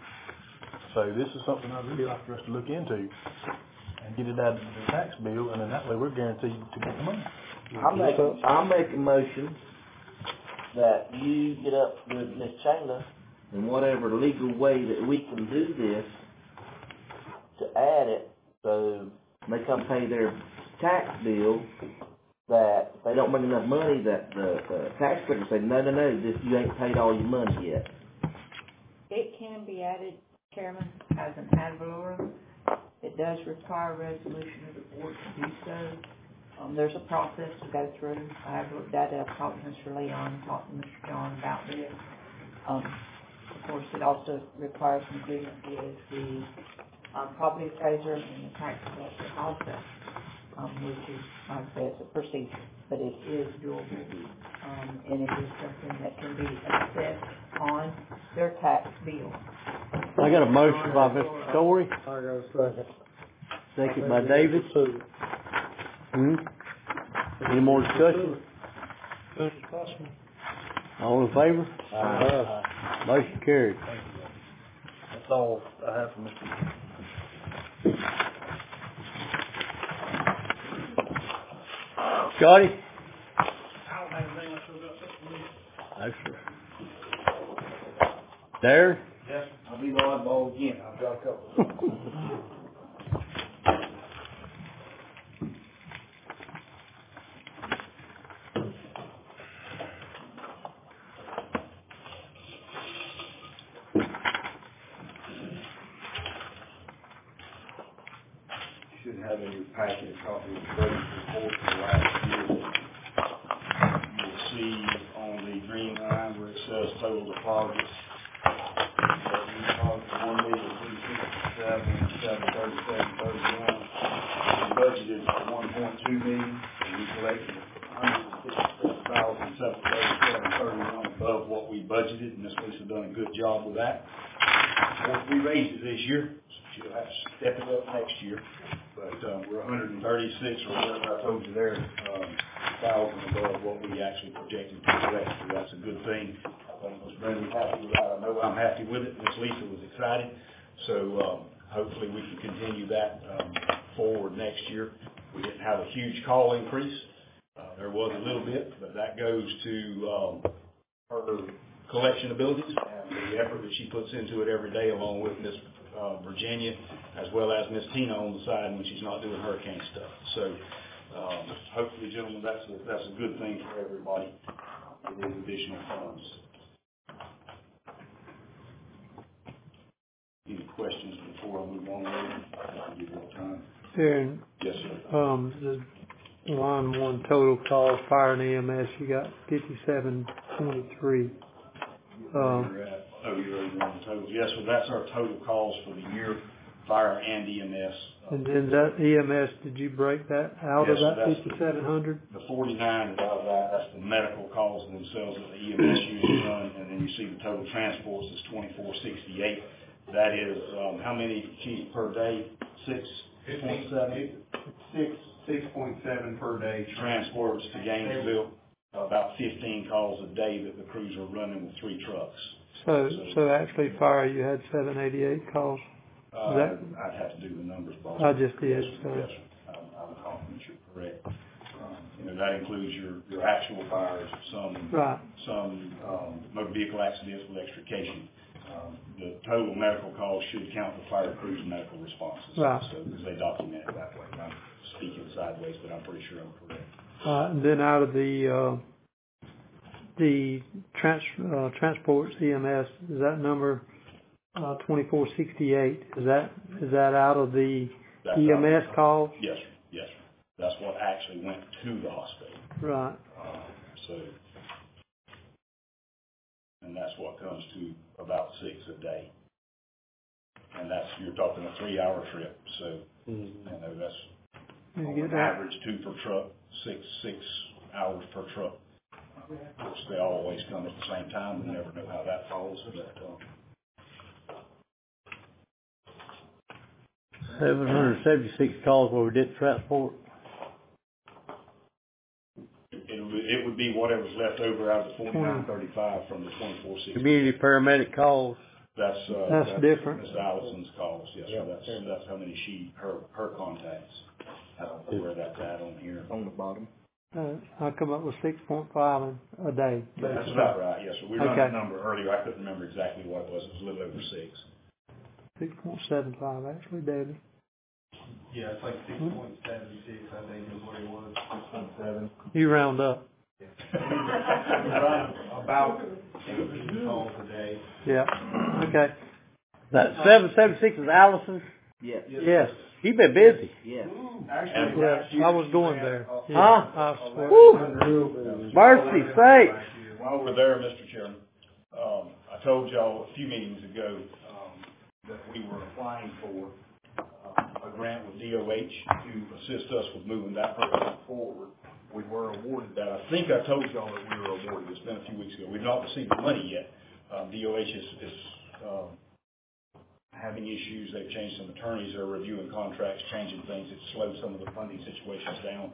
So this is something I'd really like for us to look into and get it out of the tax bill, and then that way we're guaranteed to get the money. I'll make, I'll make a motion that you get up with Miss Chayla in whatever legal way that we can do this to add it, so they come pay their tax bill, that if they don't make enough money, that the, the tax collector say, no, no, no, this, you ain't paid all your money yet. It can be added, Chairman, as an ad valorem. It does require a resolution of the board to do so. Um, there's a process to go through. I have looked at it, I've talked to Mister Leon, talked to Mister John about this. Um, of course, it also requires some agreement with the, um, property appraiser and the tax collector also, um, which is, like I said, it's a procedure, but it is doable. Um, and it is something that can be assessed on their tax bill. I got a motion by Mister Story, I got a second. second by David. Hmm? Any more discussion? Soon as possible. All in favor? Aye. Motion carried. That's all I have for Mister Scotty? I don't have anything, I still got something. No, sir. Darren? Yes, I'll be the oddball again, I've got a couple. Should have in your packet a copy of the budget report for last year. You will see on the green line where it says total deposits. One million, three sixty-seven, seven thirty-seven, thirty-one. We budgeted one point two million, and we collected one hundred fifty-seven thousand, seven thirty-seven, thirty-one above what we budgeted, and Miss Lisa done a good job with that. Of course, we raised it this year, so she'll have to step it up next year. But, um, we're one hundred thirty-six, or whatever I told you there, um, thousand above what we actually projected to collect, so that's a good thing. I think Miz Brandy's happy with that. I know I'm happy with it. Miss Lisa was excited. So, um, hopefully we can continue that, um, forward next year. We didn't have a huge call increase. Uh, there was a little bit, but that goes to, um, her collection abilities and the effort that she puts into it every day, along with Miss uh, Virginia, as well as Miss Tina on the side when she's not doing hurricane stuff. So, um, hopefully, gentlemen, that's a, that's a good thing for everybody, with these additional funds. Any questions before I move on? I'll give you more time. Aaron, Yes, sir. um, the line one total calls, fire and E M S, you got fifty-seven twenty-three. Um, You're at, oh, you're over on the totals. Yes, so that's our total calls for the year, fire and E M S. and then that E M S, did you break that out of Yes, so that that's fifty-seven hundred? The forty-nine is out of that, that's the medical calls themselves that the E M S usually run, and then you see the total transports is twenty-four sixty-eight. That is, um, how many, chief, per day? Six point seven? Six, six point seven per day. Transports to Gainesville, about fifteen calls a day that the crews are running with three trucks. So, so actually fire, you had seven eighty-eight calls? Uh, Is that- I'd have to do the numbers, boss. I just did, Yes, so. yes, I'm, I'm confident you're correct. Um, You know, that includes your, your actual fires, some, Right. some, um, motor vehicle accidents with extrication. Um, the total medical calls should count the fire crew's medical responses. Right. So, because they document it that way. I'm speaking sideways, but I'm pretty sure I'm correct. Uh, and then out of the, uh, the trans, uh, transports E M S, is that number, uh, twenty-four sixty-eight, is that, is that out of the That's E M S out- calls? Yes, sir, yes, sir. That's what actually went to the hospital. Right. Um, so, and that's what comes to about six a day. And that's, you're talking a three-hour trip, so, you know, that's You on get an that? average two per truck, six, six hours per truck. Of course, they always come at the same time, we never know how that falls, but, um, Seven hundred seventy-six calls where we did transport. it would, it would be whatever's left over out of the forty-nine thirty-five from the twenty-four sixty. Community paramedic calls. That's, uh. That's different. Miss Allison's calls, yes, sir, that's, that's how many she, her, her contacts. I don't know where that's at on here. On the bottom. Uh, I come up with six point five a day. That's about right, yes, sir. We run Okay. that number earlier, I couldn't remember exactly what it was, it was a little over six. Six point seven five, actually, David. Yeah, it's like six point seven six, I think is what it was, six point seven. You round up. We run about eighteen calls a day. Yeah, okay. That seven seventy-six is Allison? Yes. Yes. He been busy. Yes. Actually, Yeah, last year. I was going there. Uh, Yeah, Huh? I swear. Woo! Mercy sake. While we're there, Mister Chairman, um, I told y'all a few meetings ago, um, that we were applying for, uh, a grant with D O H to assist us with moving that program forward. We were awarded that. I think I told y'all that we were awarded. It's been a few weeks ago. We've not received the money yet. Um, D O H is, is, um, having issues. They've changed some attorneys. They're reviewing contracts, changing things. It's slowed some of the funding situations down.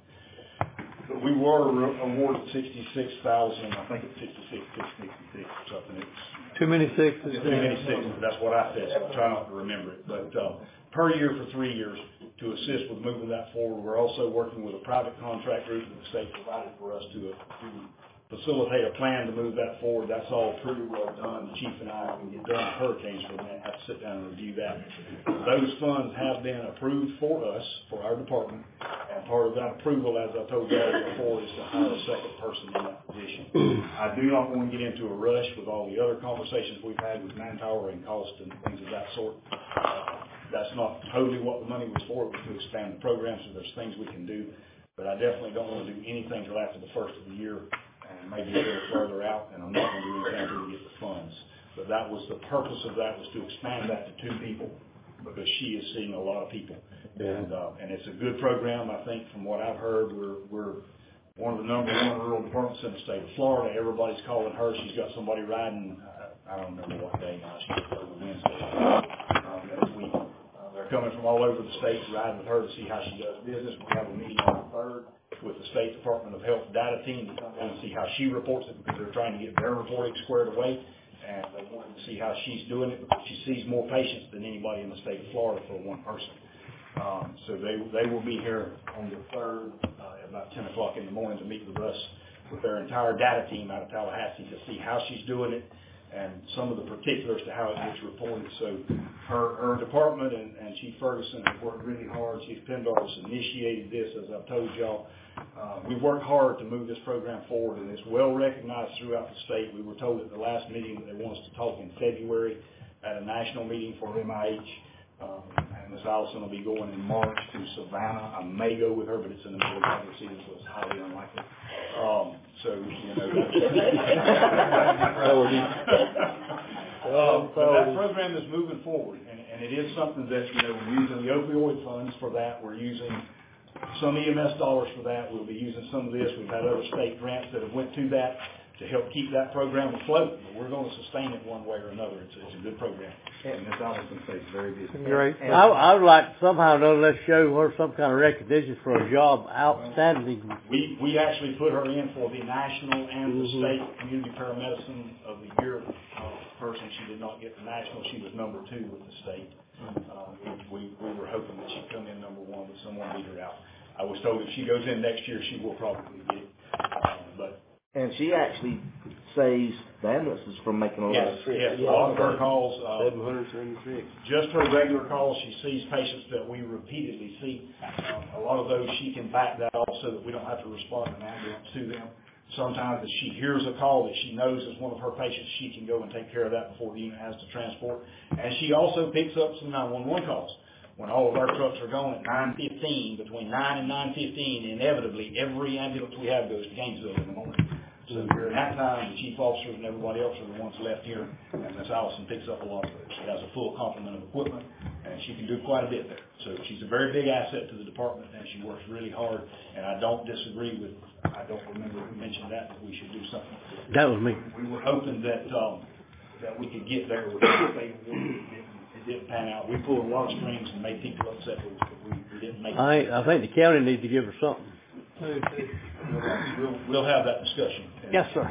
But we were awarded sixty-six thousand, I think it's sixty-six, six sixty-six or something. It's Too many sixes. too many sixes. That's what I said, so I try not to remember it. But, uh, per year for three years to assist with moving that forward. We're also working with a private contract group that the state provided for us to, uh, to facilitate a plan to move that forward. That's all pretty well done. The chief and I, when we get done with hurricanes for a minute, have to sit down and review that. Those funds have been approved for us, for our department, and part of that approval, as I told you before, is to hire a second person in that position. I do not want to get into a rush with all the other conversations we've had with manpower and cost and things of that sort. That's not totally what the money was for. It was to expand the program, so there's things we can do. But I definitely don't want to do anything till after the first of the year, and maybe a little further out, and I'm not going to do anything until we get the funds. But that was, the purpose of that was to expand that to two people, because she is seeing a lot of people. And, uh, and it's a good program, I think, from what I've heard. We're, we're one of the number one rural departments in the state of Florida. Everybody's calling her. She's got somebody riding, uh, I don't remember what day now, she's over Wednesday, um, next week. Uh, they're coming from all over the state to ride with her to see how she does business. We have a meeting on the third with the State Department of Health data team to come down and see how she reports it, because they're trying to get their reporting squared away, and they want to see how she's doing it, because she sees more patients than anybody in the state of Florida for one person. Um, so they, they will be here on the third, uh, at about ten o'clock in the morning to meet with us, with their entire data team out of Tallahassee to see how she's doing it and some of the particulars to how it gets reported. So her, her department and, and Chief Ferguson have worked really hard. Chief Pendarvis initiated this, as I've told y'all. Uh, we worked hard to move this program forward, and it's well recognized throughout the state. We were told at the last meeting that they want us to talk in February at a national meeting for M I H. Um, and Miss Allison will be going in March to Savannah. I may go with her, but it's in the middle of the season, so it's highly unlikely. Um, so, you know, that's, um, but that program is moving forward, and, and it is something that, you know, we're using the opioid funds for that. We're using some E M S dollars for that. We'll be using some of this. We've had other state grants that have went to that to help keep that program afloat. But we're going to sustain it one way or another. It's, it's a good program. And Miz Allison stays very busy. Great. I, I would like somehow or another, let's show her some kind of recognition for a job outstanding. We, we actually put her in for the national and the Mm-hmm. state community paramedicine of the year uh, person. She did not get the national. She was number two with the state. Uh, we, we were hoping that she'd come in number one, but someone beat her out. I was told if she goes in next year, she will probably get it. Uh, but And she actually saves the ambulances from making a lot Yes, of trips. yes, a lot of her calls, uh, Seven hundred seventy-six. just her regular calls, she sees patients that we repeatedly see. Um, a lot of those, she can back that off so that we don't have to respond in ambulance to them. Sometimes if she hears a call that she knows is one of her patients, she can go and take care of that before the unit has to transport. And she also picks up some nine one one calls. When all of our trucks are going at nine fifteen, between nine and nine fifteen, inevitably every ambulance we have goes to Gainesville in the morning. So during that time, the chief officers and everybody else are the ones left here, and Miss Allison picks up a lot of those. She has a full complement of equipment, and she can do quite a bit there. So she's a very big asset to the department, and she works really hard, and I don't disagree with, I don't remember who mentioned that, that we should do something. That was me. We were hoping that, um, that we could get there with the state award. It didn't, it didn't pan out. We pulled a lot of strings and made people upset, but we, we didn't make it. I, I think the county needs to give her something. We'll, we'll have that discussion. Yes, sir.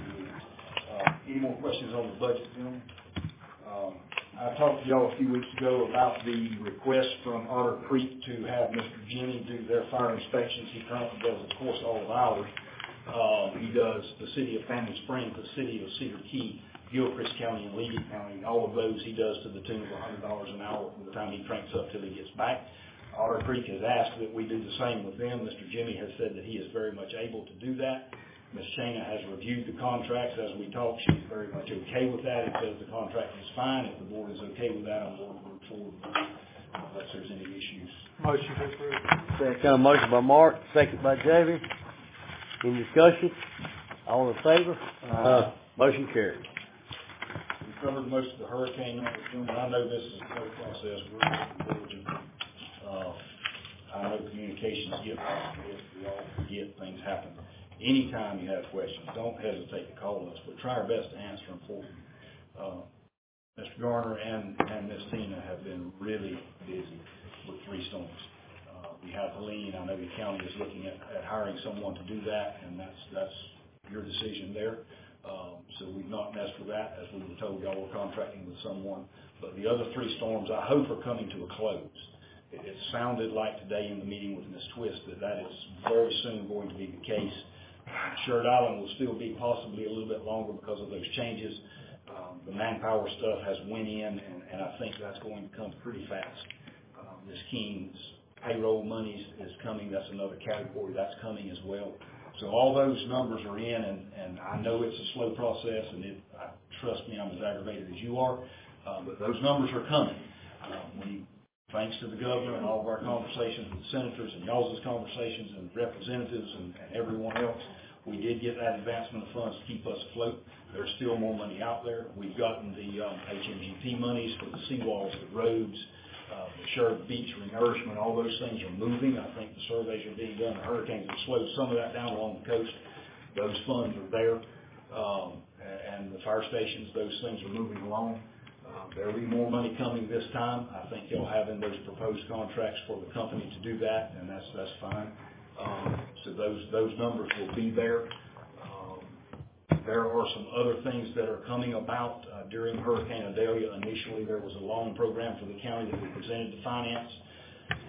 Uh, any more questions on the budget, gentlemen? Um, I talked to y'all a few weeks ago about the request from Otter Creek to have Mister Jimmy do their fire inspections. He currently does, of course, all of ours. Uh, he does the city of Fannin Springs, the city of Cedar Key, Gilchrist County, and Levy County. All of those he does to the tune of one hundred dollars an hour from the time he cranks up till he gets back. Otter Creek has asked that we do the same with them. Mister Jimmy has said that he is very much able to do that. Miz Shana has reviewed the contracts as we talk. She's very much okay with that. It says the contract is fine. If the board is okay with that, I'm going to move forward unless there's any issues. Motion to approve. Second. Got a motion by Mark, second by Jamie. Any discussion? All in favor? Uh, motion carried. We covered most of the hurricane numbers, gentlemen. I know this is a slow process. We're working diligent. Uh, I know communications get lost. We all forget things happen. Anytime you have questions, don't hesitate to call us. We'll try our best to answer them for you. Uh, Mister Garner and, and Miss Tina have been really busy with three storms. Uh, we have Helene. I know the county is looking at, at hiring someone to do that, and that's, that's your decision there. Um, so we've not messed with that, as we were told y'all were contracting with someone. But the other three storms, I hope, are coming to a close. It, it sounded like today in the meeting with Miz Twist that that is very soon going to be the case. Shirt Island will still be possibly a little bit longer because of those changes. Um, the manpower stuff has went in, and, and I think that's going to come pretty fast. Um, Miz King's payroll monies is coming. That's another category that's coming as well. So all those numbers are in, and, and I know it's a slow process, and it, I, trust me, I'm as aggravated as you are, uh, but those numbers are coming. Um, we, thanks to the governor and all of our conversations with senators and y'all's conversations and representatives and, and everyone else, we did get that advancement of funds to keep us afloat. There's still more money out there. We've gotten the um, H M G P monies for the seawalls, the roads, uh, the Sheriff Beach renourishment. All those things are moving. I think the surveys are being done. The hurricanes have slowed some of that down along the coast. Those funds are there. Um, and the fire stations, those things are moving along. Uh, there'll be more money coming this time. I think you'll have in those proposed contracts for the company to do that, and that's that's fine. Um, so those those numbers will be there. Um, there are some other things that are coming about uh, during Hurricane Idalia. Initially, there was a loan program for the county that we presented to finance.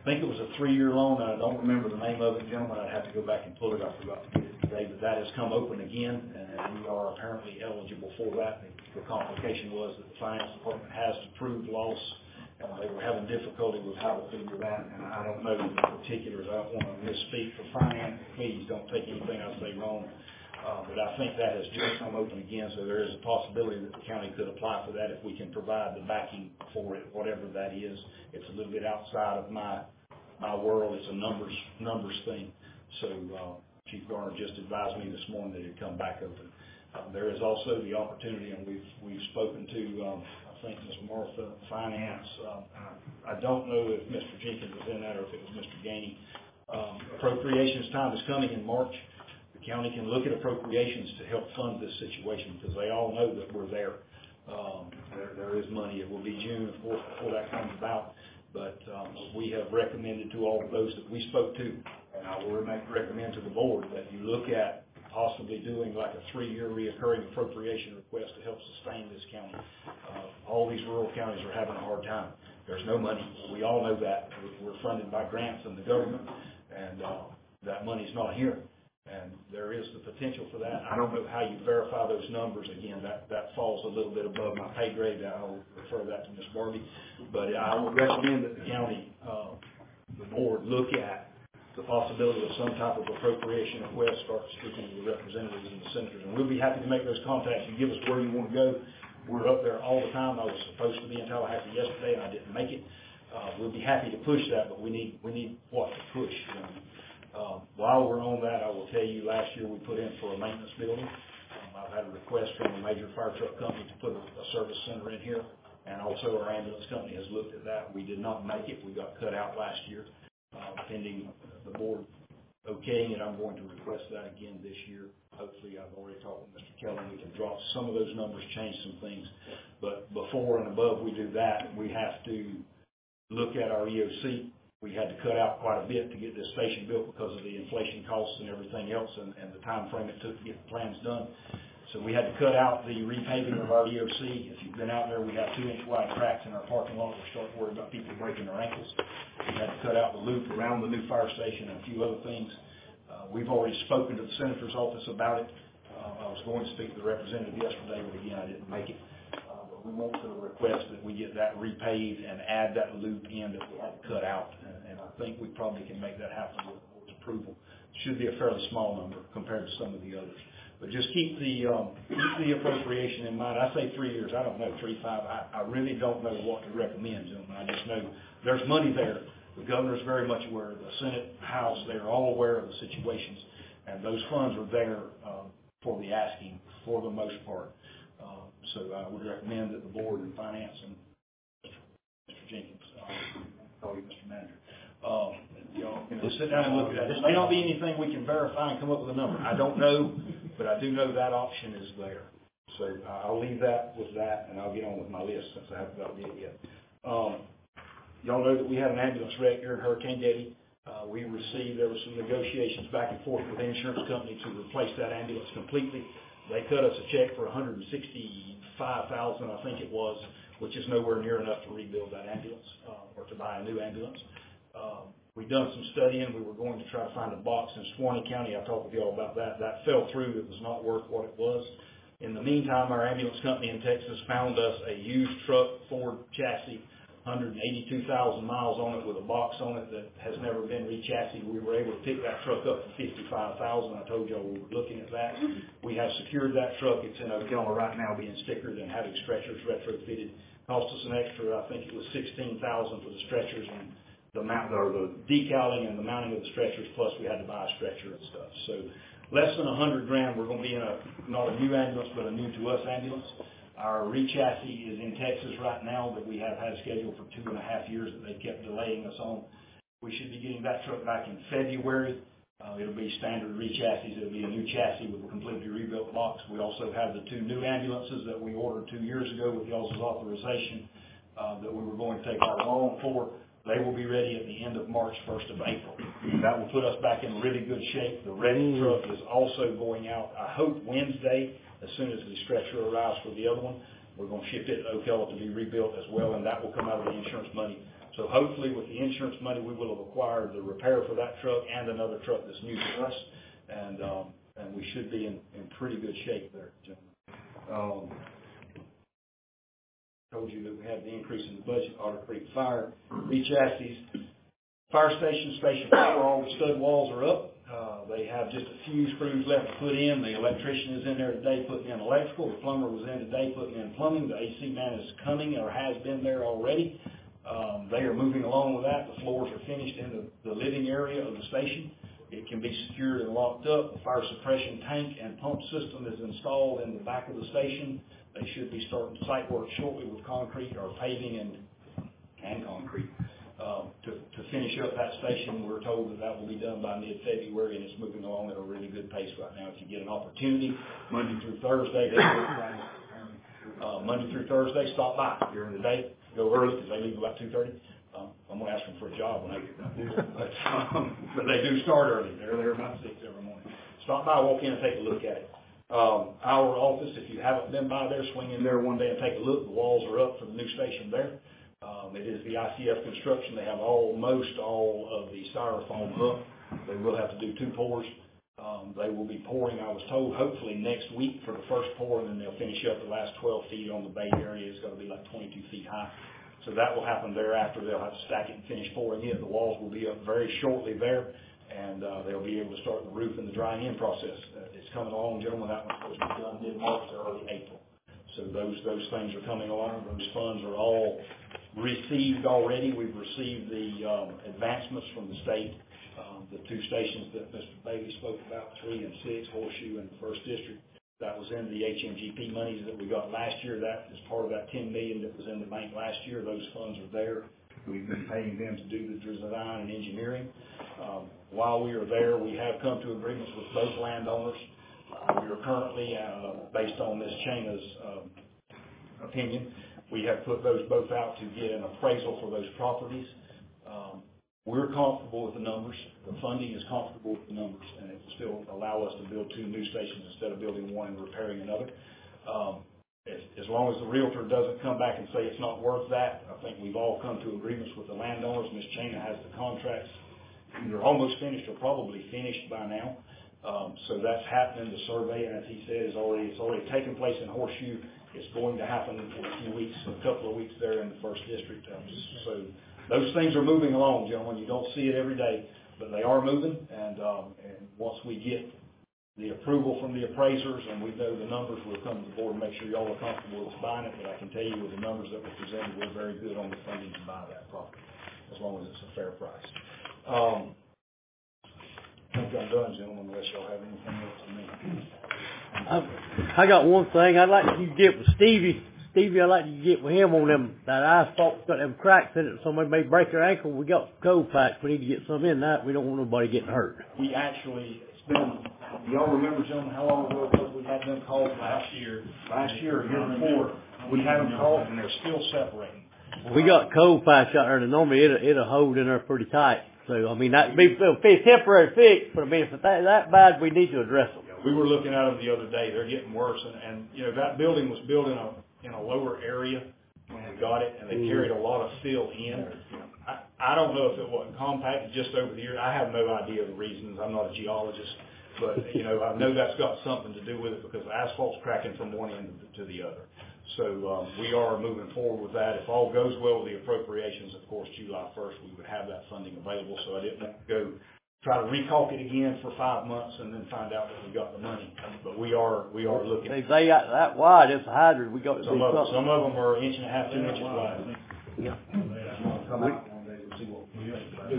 think it was a three-year loan, I don't remember the name of it, gentlemen, I'd have to go back and pull it, I forgot to get it today, but that has come open again, and we are apparently eligible for that. The complication was that the finance department has approved loss, and they were having difficulty with how to figure that, and I don't know the particulars, I don't want to misspeak for finance, please don't take anything I say wrong. Uh, but I think that has just come open again, so there is a possibility that the county could apply for that if we can provide the backing for it, whatever that is. It's a little bit outside of my my world. It's a numbers numbers thing. So uh, Chief Garner just advised me this morning that it had come back open. Uh, there is also the opportunity, and we've we've spoken to um, I think Miz Martha Finance. Um, I, I don't know if Mister Jenkins was in that or if it was Mister Gainey. Um, appropriations time is coming in March. The county can look at appropriations to help fund this situation because they all know that we're there. Um, there, there is money. It will be June, of course, before that comes about. But um, we have recommended to all of those that we spoke to, and I will recommend to the board that you look at possibly doing like a three-year reoccurring appropriation request to help sustain this county. Uh, all these rural counties are having a hard time. There's no money. We all know that. We're, we're funded by grants from the government, and uh, that money's not here. And there is the potential for that. I don't know how you verify those numbers. Again, that, that falls a little bit above my pay grade. I'll refer that to Miz Barbie. But I would recommend that the county, uh, the board, look at the possibility of some type of appropriation request, start speaking to the representatives and the senators. And we'll be happy to make those contacts. You give us where you want to go. We're up there all the time. I was supposed to be in Tallahassee yesterday, and I didn't make it. Uh, we'll be happy to push that, but we need we need what to push. You know? Uh, while we're on that, I will tell you, last year we put in for a maintenance building. Um, I've had a request from a major fire truck company to put a, a service center in here, and also our ambulance company has looked at that. We did not make it. We got cut out last year, uh, pending the board okaying it. I'm going to request that again this year. Hopefully, I've already talked with Mister Kelly. We can drop some of those numbers, change some things. But before and above we do that, we have to look at our E O C. We had to cut out quite a bit to get this station built because of the inflation costs and everything else and, and the time frame it took to get the plans done. So we had to cut out the repaving of our E O C. If you've been out there, we have two inch wide cracks in our parking lot. We're starting to worry about people breaking their ankles. We had to cut out the loop around the new fire station and a few other things. Uh, we've already spoken to the senator's office about it. Uh, I was going to speak to the representative yesterday, but again, I didn't make it. We want to request that we get that repaved and add that loop in that we had to cut out, and, and I think we probably can make that happen with the board's approval. Should be a fairly small number compared to some of the others. But just keep the um, keep the appropriation in mind. I say three years. I don't know, three, five. I, I really don't know what to recommend to them. I just know there's money there. The governor's very much aware. The Senate, House, they're all aware of the situations, and those funds are there um, for the asking for the most part. Uh, so I would recommend that the board and finance and Mister Jenkins, uh, call you Mister Manager, um, you know, you know, sit down and look at that. This may not be anything we can verify and come up with a number. I don't know, but I do know that option is there. So uh, I'll leave that with that, and I'll get on with my list since I haven't got it yet. Um, y'all know that we had an ambulance wreck here in Hurricane Debby. Uh, we received, there was some negotiations back and forth with the insurance company to replace that ambulance completely. They cut us a check for one hundred sixty-five thousand dollars, I think it was, which is nowhere near enough to rebuild that ambulance uh, or to buy a new ambulance. Um, we've done some studying. We were going to try to find a box in Suwannee County. I talked with you all about that. That fell through. It was not worth what it was. In the meantime, our ambulance company in Texas found us a used truck, Ford chassis, one hundred eighty-two thousand miles on it with a box on it that has never been re-chassis. We were able to pick that truck up for fifty-five thousand dollars. I told y'all we were looking at that. We have secured that truck. It's in Ocala right now being stickered and having stretchers retrofitted. Cost us an extra, I think it was sixteen thousand dollars for the stretchers and the mount, or the decaling and the mounting of the stretchers, plus we had to buy a stretcher and stuff. So less than a hundred grand, we're going to be in a, not a new ambulance, but a new to us ambulance. Our re-chassis is in Texas right now that we have had scheduled for two and a half years that they've kept delaying us on. We should be getting that truck back in February. Uh, it'll be standard re-chassis. It'll be a new chassis with a completely rebuilt box. We also have the two new ambulances that we ordered two years ago with y'all's authorization uh, that we were going to take our loan for. They will be ready at the end of March, first of April. That will put us back in really good shape. The ready truck is also going out, I hope, Wednesday, as soon as the stretcher arrives for the other one. we're gonna ship it to Ocala to be rebuilt as well, and that will come out of the insurance money. So hopefully with the insurance money, we will have acquired the repair for that truck and another truck that's new to us, and, um, and we should be in, in pretty good shape there, gentlemen. Um, told you that we had the increase in the budget, Otter Creek Fire, re-chassis, fire station, station four, all the stud walls are up. Uh, they have just a few screws left to put in. The electrician is in there today putting in electrical. The plumber was in today putting in plumbing. The A C man is coming or has been there already. Um, they are moving along with that. The floors are finished in the, the living area of the station. It can be secured and locked up. The fire suppression tank and pump system is installed in the back of the station. They should be starting site work shortly with concrete or paving and, and concrete. Um, to, to finish up that station, we're told that that will be done by mid-February, and it's moving along at a really good pace right now. If you get an opportunity, Monday through Thursday, they uh, Monday through Thursday, stop by during the day. Go early because they leave about two thirty. Um, I'm going to ask them for a job when I get down there. But, um, but they do start early. They're there about six every morning. Stop by, walk in, and take a look at it. Um, our office, if you haven't been by there, swing in there one day and take a look. The walls are up for the new station there. Um, it is the I C F construction. They have almost all of the styrofoam up. They will have to do two pours. Um, they will be pouring, I was told, hopefully next week for the first pour, and then they'll finish up the last twelve feet on the bay area. It's going to be like twenty-two feet high. So that will happen thereafter. They'll have to stack it and finish pouring it. The walls will be up very shortly there, and uh, they'll be able to start the roof and the drying in process. Uh, it's coming along, gentlemen. That one's supposed to be done mid-March to early April. So those those things are coming along. Those funds are all received already. We've received the um, advancements from the state. Um, the two stations that Mister Bailey spoke about, three and six, Horseshoe and the First District, that was in the H M G P monies that we got last year. That is part of that ten million dollars that was in the bank last year. Those funds are there. We've been paying them to do the design and engineering. Um, while we are there, we have come to agreements with both landowners. Uh, we are currently, uh, based on Miz Chaina's um, opinion, we have put those both out to get an appraisal for those properties. Um, we're comfortable with the numbers. The funding is comfortable with the numbers, and it will still allow us to build two new stations instead of building one and repairing another. Um, as, as long as the realtor doesn't come back and say it's not worth that, I think we've all come to agreements with the landowners. Miz Chaina has the contracts either almost finished or probably finished by now. Um, so that's happening. The survey, and as he said, is already it's already taken place in Horseshoe. It's going to happen in a few weeks, a couple of weeks there in the First District. Um, so those things are moving along, gentlemen. You don't see it every day, but they are moving. And um, and once we get the approval from the appraisers and we know the numbers, we'll come to the board and make sure y'all are comfortable with buying it. But I can tell you with the numbers that were presented, we're very good on the funding to buy that property, as long as it's a fair price. Um, I think I'm done, gentlemen, unless y'all have anything else to me. I, I got one thing I'd like you to get with Stevie. Stevie, I'd like you to get with him on them, that asphalt got them cracks in it. Somebody may break their ankle. We got cold packs. We need to get some in that. We don't want nobody getting hurt. We actually, it's been, do y'all remember, gentlemen, how long ago it was we had them called? Last year. Last year, or year before. We had them called and they're still separating. We got cold patch out there that normally it'll, it'll hold in there pretty tight. So, I mean, that'd be a temporary fix, but I mean, if it's that, that bad, we need to address them. We were looking at them the other day. They're getting worse, and, and you know, that building was built in a, in a lower area when we got it, and they mm. carried a lot of fill in. I, I don't know if it wasn't compacted just over the years. I have no idea the reasons. I'm not a geologist, but, you know, I know that's got something to do with it because the asphalt's cracking from one end to the other. So um, we are moving forward with that. If all goes well with the appropriations, of course, July first, we would have that funding available. So I didn't want to go try to recalk it again for five months and then find out that we got the money. But we are we are looking. If they got that wide, it's a hydrant. We got to some do of something. Some of them are an inch and a half, two inches wide. Yeah. Come out one day and see what we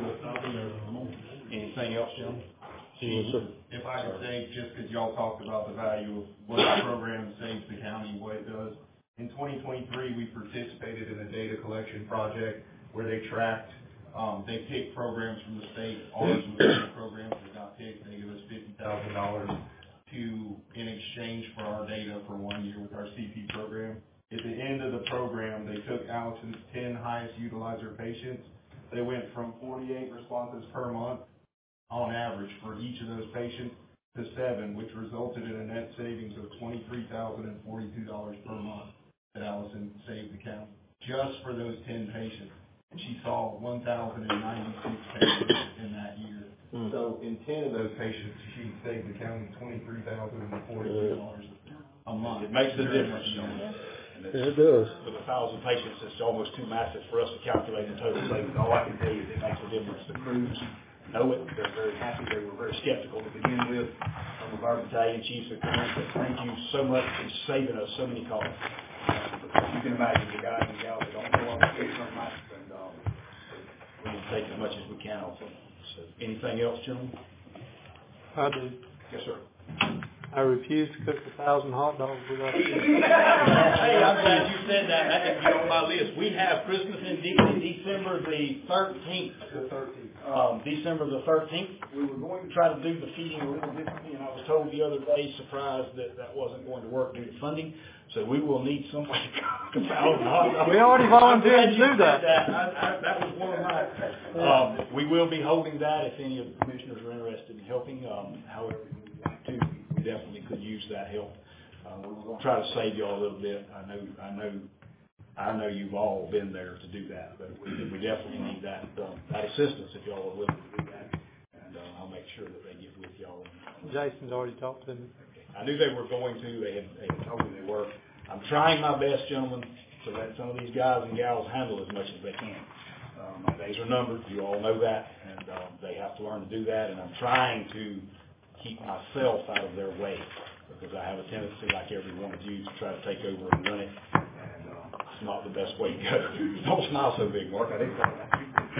do. Anything else, Jim? If I could say, just because y'all talked about the value of what the program saves the county, what it does. In twenty twenty-three, we participated in a data collection project where they tracked, um, they picked programs from the state. Ours was one of the programs that got picked. They gave us fifty thousand dollars to, in exchange for our data for one year with our C P program. At the end of the program, they took Allison's ten highest utilizer patients. They went from forty-eight responses per month on average for each of those patients to seven, which resulted in a net savings of twenty-three thousand forty-two dollars per month. that Allison saved the county, just for those ten patients. And she saw one thousand ninety-six patients in that year. Mm. So in ten of those patients, she saved the county twenty-three thousand forty-three dollars a month. It makes a difference, John. And it's, It does. with a thousand patients, it's almost too massive for us to calculate the total savings. All I can tell you is it makes a difference. The crews know it. They're very happy. They were very skeptical to begin with. Some of our battalion chiefs have come in and said, thank you so much for saving us so many calls. You can imagine the guys and gals that don't know all the kids on my and um, we need to take as much as we can off them. So, anything else, gentlemen? I do. Yes, sir. I refuse to cook a thousand hot dogs without you. Hey, I'm glad you said that. That can be on my list. We have Christmas in Dixie, December the thirteenth. The thirteenth. Um, December the thirteenth. We were going to try to do the feeding a little differently, and I was told the other day, surprised, that that wasn't going to work due to funding. So we will need someone to cook a thousand hot dogs. We already volunteered to do that. that. I, I, that was one of my. Um, we will be holding that if any of the commissioners are interested in helping. Um, however, we want to. We definitely could use that help. Uh, we're going to try to save you all a little bit. I know, I know, I know you've all been there to do that, but we, we definitely need that um, that assistance if y'all are willing to do that. And uh, I'll make sure that they get with y'all. Jason's already talked to me. Okay. I knew they were going to. They had, they had told me they were. I'm trying my best, gentlemen, to let some of these guys and gals handle as much as they can. Um, my days are numbered. You all know that, and um, they have to learn to do that. And I'm trying to keep myself out of their way, because I have a tendency, like every one of you, to try to take over and run it, and uh, it's not the best way to go. Don't smile so big, Mark. I didn't say that.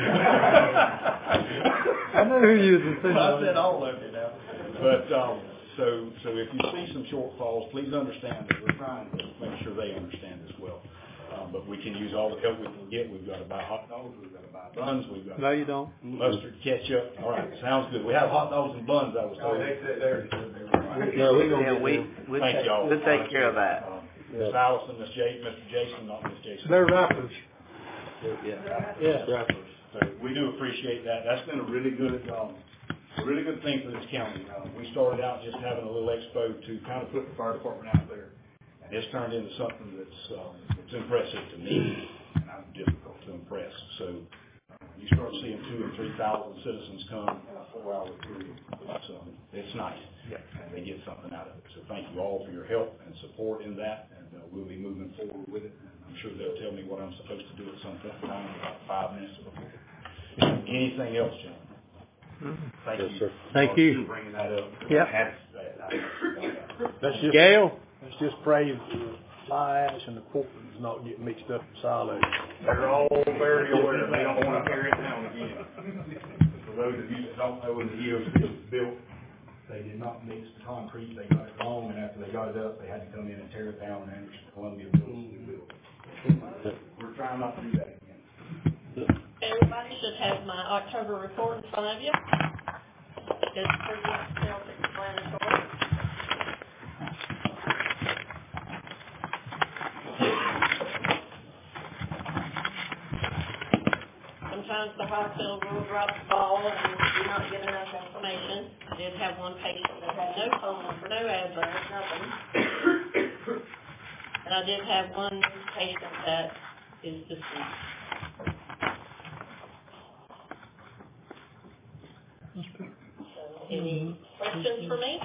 I know who you was insinuating. I said all of you now. But um, so so if you see some shortfalls, please understand that we're trying to make sure they understand as well. Um, but we can use all the help we can get. We've got to buy hot dogs. We've got to buy buns. We've got no, you don't. Mustard, ketchup. All right, sounds good. We have hot dogs and buns. I was told. No, we gonna yeah, we we'll Thank take, y'all. we'll take care of that. Um, Miss Allison, Miss J, Mister Jason, not Miss Jason. They're rappers. Yeah. Yeah. Rappers. So we do appreciate that. That's been a really good, um, a really good thing for this county. Uh, we started out just having a little expo to kind of put the fire department out there. And it's turned into something that's, um, that's impressive to me, and I'm difficult to impress. So uh, you start seeing two or three thousand citizens come in a four-hour period. It's, um, it's nice, yeah. And they get something out of it. So thank you all for your help and support in that, and uh, we'll be moving forward with it. And I'm sure they'll tell me what I'm supposed to do at some point in time, about five minutes before. Anything else, gentlemen? Mm-hmm. Thank yes, you. Sir. Thank you. For bringing that up. Yeah. Let's just, Gail? Let's just pray that the fly ash and the corporate does not get mixed up in silos. They're all very aware. They don't want to hear it now again. For those of you that don't know, when the E O C was built, they did not mix the concrete. They got it wrong, and after they got it up, they had to come in and tear it down, and Anderson Columbia built a new building. We're trying not to do that again. Everybody should have my October report in front of you. It's pretty self-explanatory. Sometimes the hospital will drop the ball and do not get enough information. I did have one patient that had no phone number, no address, nothing. And I did have one patient that is deceased. Any questions for me?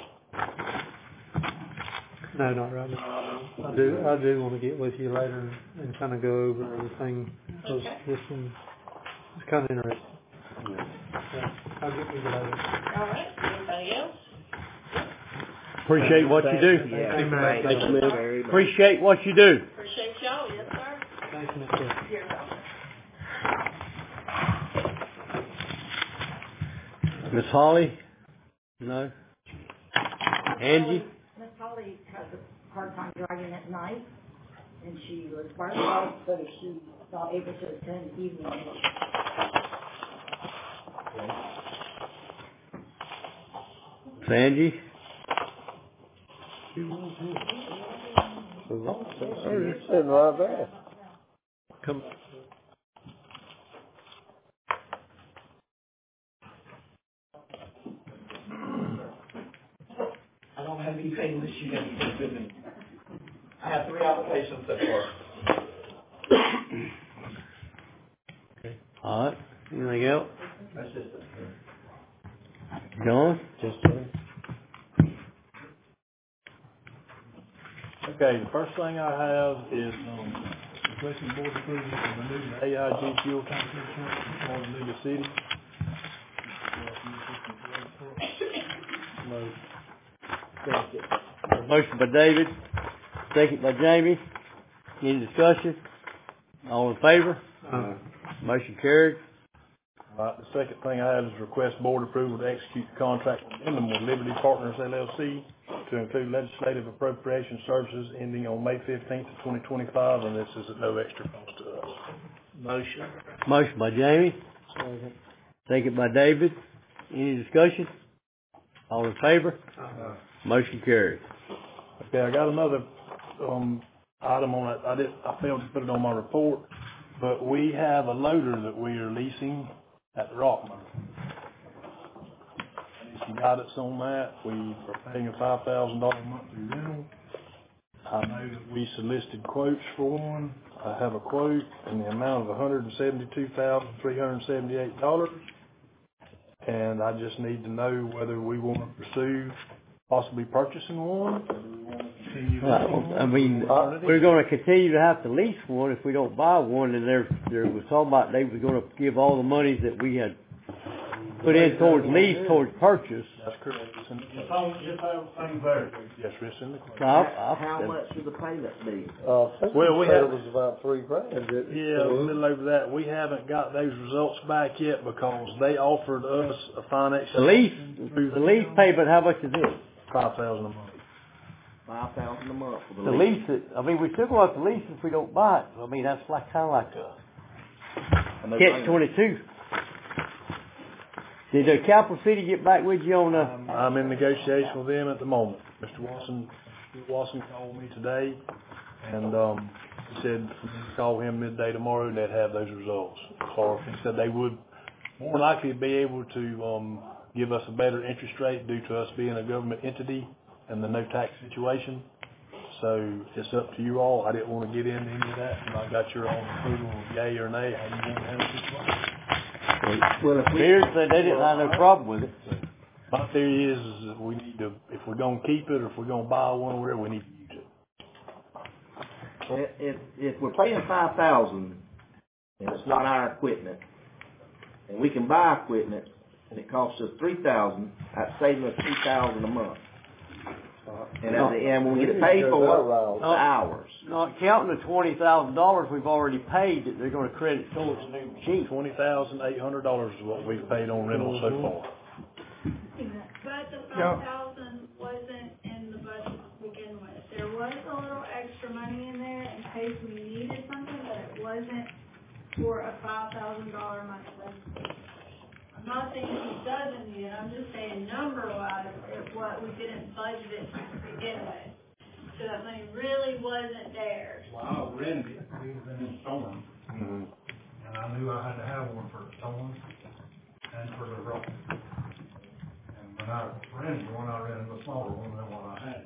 No, not right now. I do, I do want to get with you later and, and kind of go over everything. Okay. This one, it's kind of interesting. Yeah, I'll get with you later. All right. Anybody else? Appreciate what you do. Yeah, Thank you, thank Thank you you. very much. Appreciate what you do. Appreciate y'all. Yes, sir. Thanks, Mister You're welcome. Miss Holly? No? Angie? Miss Holly has a hard time driving at night, and she was burnt out, so she's not able to attend evening. It's Angie? You're sitting right there. Come. I don't have any pain unless you have any good. I have three applications so far. All right, anything else? That's just it. John? Just, Okay, the first thing I have is, um, requesting board approval for the new A I G fuel tank insurance for Chattanooga City. Motion by David, second by Jamie. Any discussion? All in favor? Aye. Motion carried. All right, the second thing I have is request board approval to execute the contract with Endemol Liberty Partners L L C to include legislative appropriation services ending on May fifteenth of twenty twenty-five, and this is at no extra cost to us. Motion. Motion by Jamie. Second. Second by David. Any discussion? All in favor? Aye. Motion carried. Okay, I got another, um, item on that. I did, I failed to put it on my report, but we have a loader that we are leasing at the Rock Mine. Need some guidance on that. We are paying a five thousand dollar monthly rental. I know that we solicited quotes for one. I have a quote in the amount of one hundred and seventy-two thousand, three hundred and seventy-eight dollars. And I just need to know whether we want to pursue possibly purchasing one, or do we want to continue to Well, I mean, we're gonna continue to have to lease one if we don't buy one, and there, there was talking about they were gonna give all the monies that we had put in towards lease, towards purchase. That's correct. It's in, it's on, it's everything there. Yes, sir, it's in the quote. I'll- How much would the payment be? uh, I think Well, you we said have- it was about three grand. Yeah, a little over that. We haven't got those results back yet because they offered us a finance. The lease, the lease payment, how much is it? Five thousand a month. Five thousand a month for the The lease. lease, it- I mean, we still gonna have to lease if we don't buy it. I mean, that's like, kinda like a catch twenty-two. Did the Capital City get back with you on, uh? I'm in negotiation with them at the moment. Mister Watson, Mister Watson called me today, and, um, he said for me to call him midday tomorrow and they'd have those results. Or he said they would more likely be able to, um, give us a better interest rate due to us being a government entity and the no tax situation. So it's up to you all. I didn't want to get into any of that, and I got your own approval, yay or nay, how you want to handle this. Well, if Beard said they didn't have no problem with it. My theory is, is that we need to, if we're gonna keep it or if we're gonna buy one or whatever, we need to use it. If, if we're paying five thousand and it's not our equipment, and we can buy equipment and it costs us three thousand, that's saving us three thousand a month. And at the end, when we get it paid for, it's ours. Not counting the twenty thousand dollars we've already paid that they're gonna credit towards the new machine. Twenty thousand eight hundred dollars is what we've paid on rental so far. But the five thousand wasn't in the budget to begin with. There was a little extra money in there in case we needed something, but it wasn't for a five thousand dollar monthly. I'm not saying he doesn't need it, I'm just saying number wise, it what we didn't budget it to begin with. So that money really wasn't there. Well, I rented it, we was in the storm, Mm-hmm. and I knew I had to have one for the storm and for the rock. And when I rented one, I rented a smaller one than what I had.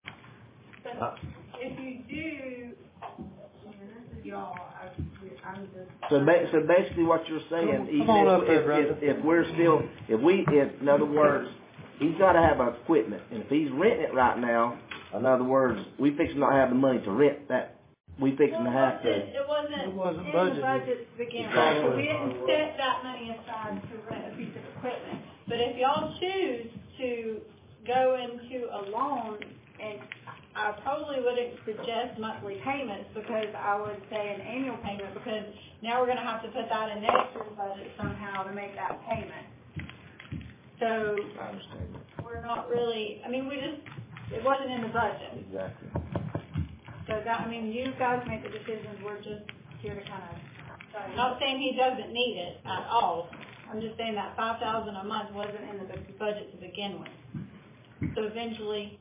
But if you do, and this is y'all, I, I'm just. So ba- so basically what you're saying, even on up if, there, if, if, if we're still, if we, if, in other words, he's gotta have our equipment, and if he's renting it right now, in other words, we fixing not have the money to rent that, we fixing to have to. It wasn't It wasn't in budgeted. the budget to begin with, so we didn't set that money aside to rent a piece of equipment. But if y'all choose to go into a loan, and I probably wouldn't suggest monthly payments, because I would say an annual payment, because now we're gonna have to put that in next year's budget somehow to make that payment. So, I understand. we're not really, I mean, we just, it wasn't in the budget. Exactly. So that, I mean, you guys make the decisions, we're just here to kind of, I'm not saying he doesn't need it at all. I'm just saying that five thousand a month wasn't in the bu- budget to begin with. So eventually,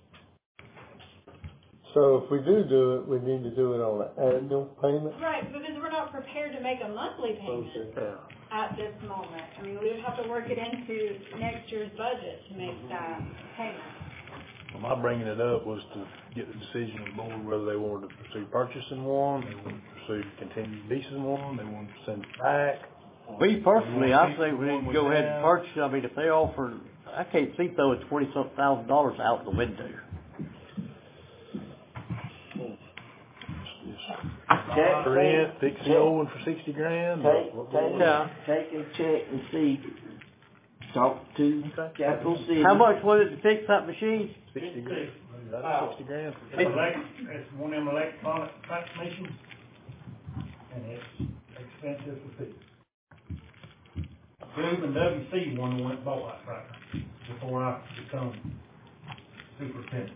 So if we do do it, we need to do it on an annual payment? right, because we're not prepared to make a monthly payment at this moment. I mean, we would have to work it into next year's budget to make that payment. So my bringing it up was to get the decision of the board whether they wanted to pursue purchasing one, they wanted to pursue continued leasing one, they wanted to send it back. Me personally, I think we need One to we go ahead and have. purchase it. I mean, if they offer, I can't see throwing twenty-something thousand dollars out the window. Check, Rent, fix the check. old one for sixty grand. Take, What- what- take, Yeah. take and check and see. Talk to Capital City. How much was it to fix that machine? Sixty grand. That's Wow. sixty grand. for- It's elect, it's one of them electronic transmissions, and it's expensive to fix. Groove and W C one went and bought that tractor before I become superintendent.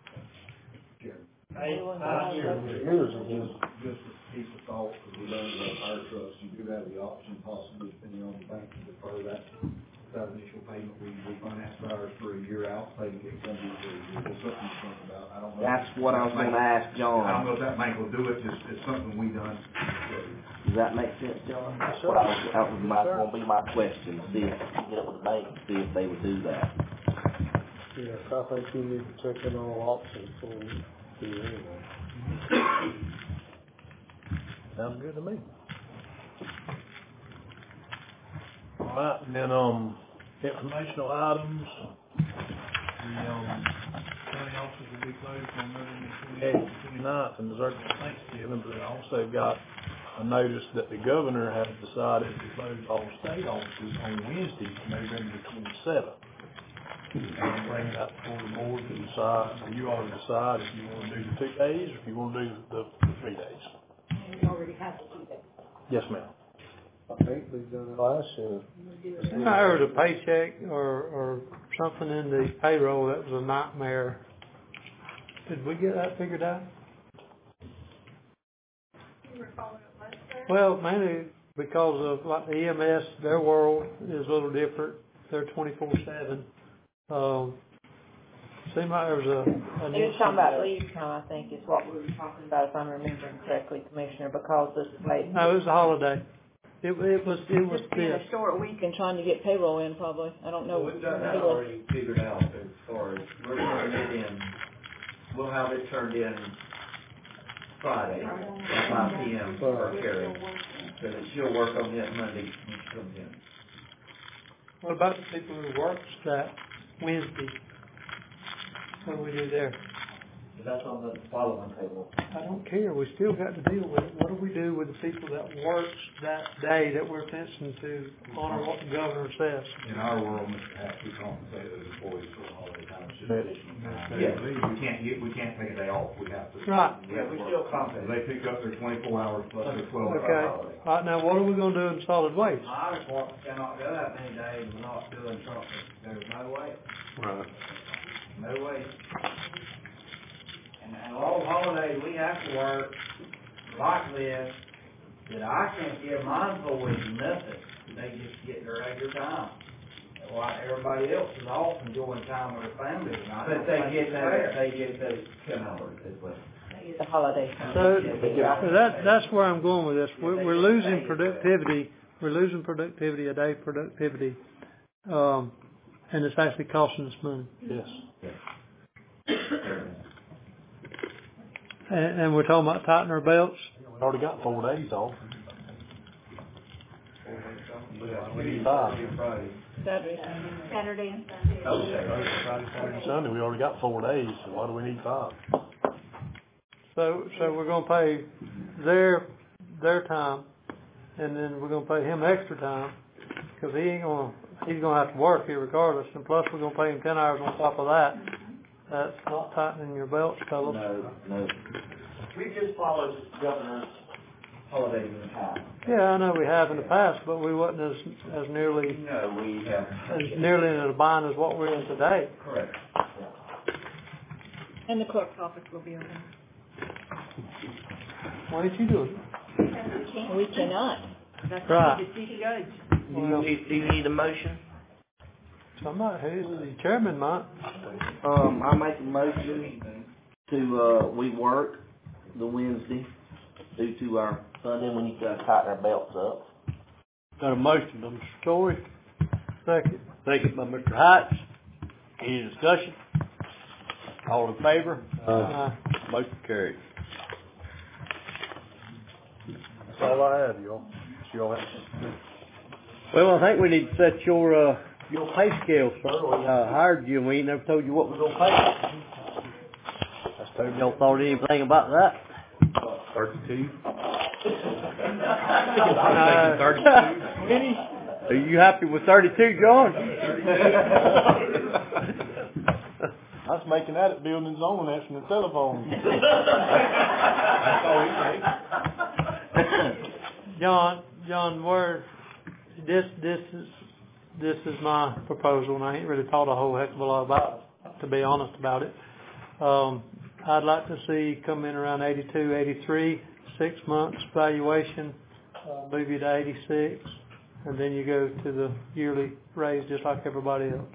Eight, nine years. Years ago. Just a piece of thought, because we learned about fire trucks, you do have the option possibly, depending on the bank, to defer that, that initial payment. We, we finance ours for a year out, pay it comes in for a year, that's something to think about. I don't know. That's what I was gonna ask John. I don't know if that bank will do it, just, it's something we done. Does that make sense, John? That's what I was, that was my, gonna be my question, see if, get up with the bank and see if they would do that. Yes, I think you need to check in on all options before we do anything. Sounds good to me. All right, and then, um, informational items. The, um, county offices will be closed on November twenty-eighth and twenty-ninth and observing Thanksgiving, but I also got a notice that the governor has decided to close all state offices on Wednesday, November twenty-seventh. And bring that before the board to decide, or you ought to decide if you wanna do the two days, or if you wanna do the, the three days. We already have to do that. Yes, ma'am. I think we've done it last year. I heard a paycheck or, or something in the payroll that was a nightmare. Did we get that figured out? Well, mainly because of like the E M S, their world is a little different. They're twenty-four seven. Um, seemed like there was a, a He was talking about leave time, I think, is what we were talking about, if I'm remembering correctly, Commissioner, because this lady. No, it was a holiday. It, it was, it was Just being this. a short week and trying to get payroll in probably. I don't know. Well, we've got that already figured out as far as, we're turning it in, we'll have it turned in Friday, at five P M for Carrie. So that she'll work on it Monday when she comes in. What about the people who works that Wednesday? What do we do there? That's on the following table. I don't care. We still got to deal with it. What do we do with the people that works that day that we're fencing to honor what the governor says? In our world, Mister Hack, we compensate those employees for the holiday time. Yeah, we can't get, we can't take a day off, we have to. Right. We have to work. They pick up their twenty-four hours plus their twelve hour Okay. holiday. All right, now what are we gonna do in solid waste? My department cannot go that many days and not doing something. There's no way, Right. no way. And, and all holidays, we have to work like this, that I can't give my employees nothing. They just get their regular time. While everybody else is off enjoying time with their families. And I But don't they think get it's that, fair. they get those ten hours as well. The holiday time. So, so that, that's where I'm going with this. We're, we're losing productivity, we're losing productivity, a day productivity, um, and it's actually costing us money. Yes. And, and we're talking about tightening our belts. We already got four days off. We need five. Saturday. Saturday and Sunday. Thursday, Friday, Saturday, and Sunday, we already got four days, so why do we need five? So, so we're gonna pay their, their time, and then we're gonna pay him extra time, cause he ain't gonna, he's gonna have to work here regardless, and plus we're gonna pay him ten hours on top of that. That's not tightening your belts, fellas. No, no. We just followed the governor's holidays in the past. Yeah, I know we have in the past, but we wasn't as, as nearly, No, we have. as nearly in a bind as what we're in today. Correct. And the clerk's office will be open. Why ain't you doing it? We cannot. That's Right. the city judge. Do you need, do you need a motion? Somebody, who's the chairman might. Um, I make a motion to, uh, we work the Wednesday due to our Sunday when you gotta tighten our belts up. Got a motion by Mister Story, Second. second by Mister Heights. Any discussion? All in favor? Uh, Motion carried. That's all I have, y'all. Y'all have. Well, I think we need to set your, uh, your pay scale, sir. We, uh, hired you and we ain't never told you what we're gonna pay. I suppose y'all thought anything about that? Thirty-two. Uh, thirty-two. Are you happy with thirty-two, John? I was making that at Building and Zone, answering the telephone. That's all we say. John, John, where, this, this is, this is my proposal, and I ain't really thought a whole heck of a lot about it, to be honest about it. Um, I'd like to see come in around eighty-two, eighty-three, six months valuation, uh, move you to eighty-six, and then you go to the yearly raise just like everybody else.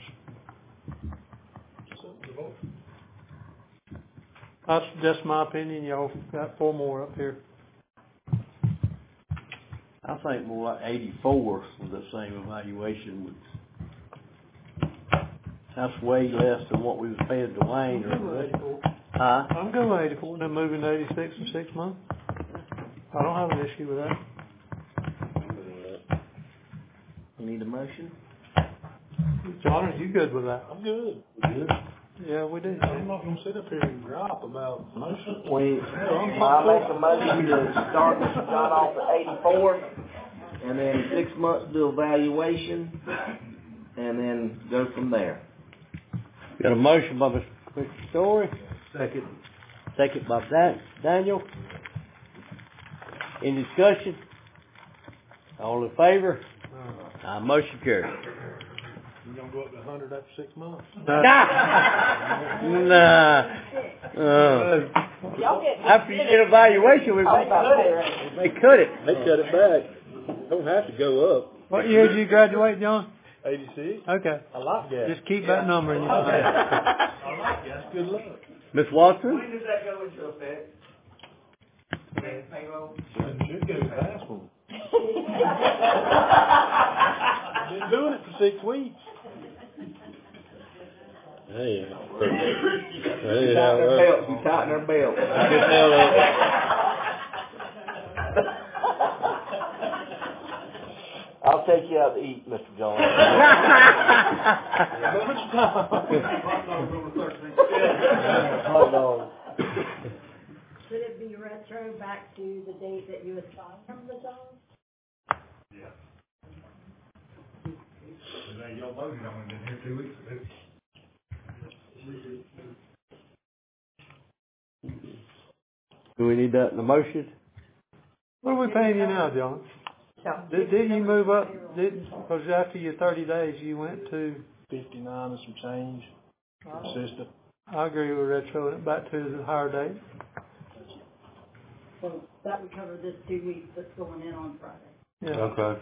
That's just my opinion. Y'all got four more up here. I think more like eighty-four with the same evaluation would. That's way less than what we was paying Dwayne or eighty-four. Huh? I'm good with eighty-four, and then moving to eighty-six in six months. I don't have an issue with that. You need a motion? John, are you good with that? I'm good. Good. Yeah, we do. I'm not gonna sit up here and gripe about motion. We, I make a motion to start Mister John off at eighty-four, and then six months do evaluation, and then go from there. Got a motion by Mister Story, Second. second by Dan- Daniel. Any discussion? All in favor? Uh, motion carried. You gonna go up to a hundred after six months? Nah. nah. Uh, Y'all get. after you get evaluation, we may, we may cut it. They cut it back. Don't have to go up. What year did you graduate, John? Eighty-six. Okay. I like that. Just keep that number in your mind. I like that. That's good luck. Miss Watson? When does that go into effect? Next payroll? Should go fast one. Been doing it for six weeks. Hey. You tighten their belts, you tighten their belts. I'll take you out to eat, Mister John. Hot dog. Should it be retro back to the date that you assigned him the job? Yeah. Today y'all voted on it in here two weeks ago. Do we need that in the motion? What are we paying you now, John? Did, didn't you move up, didn't, because after your thirty days, you went to, Fifty-nine and some change, assistant. I agree with retro, it back to the higher date. So that would cover this two weeks that's going in on Friday. Yeah. Okay.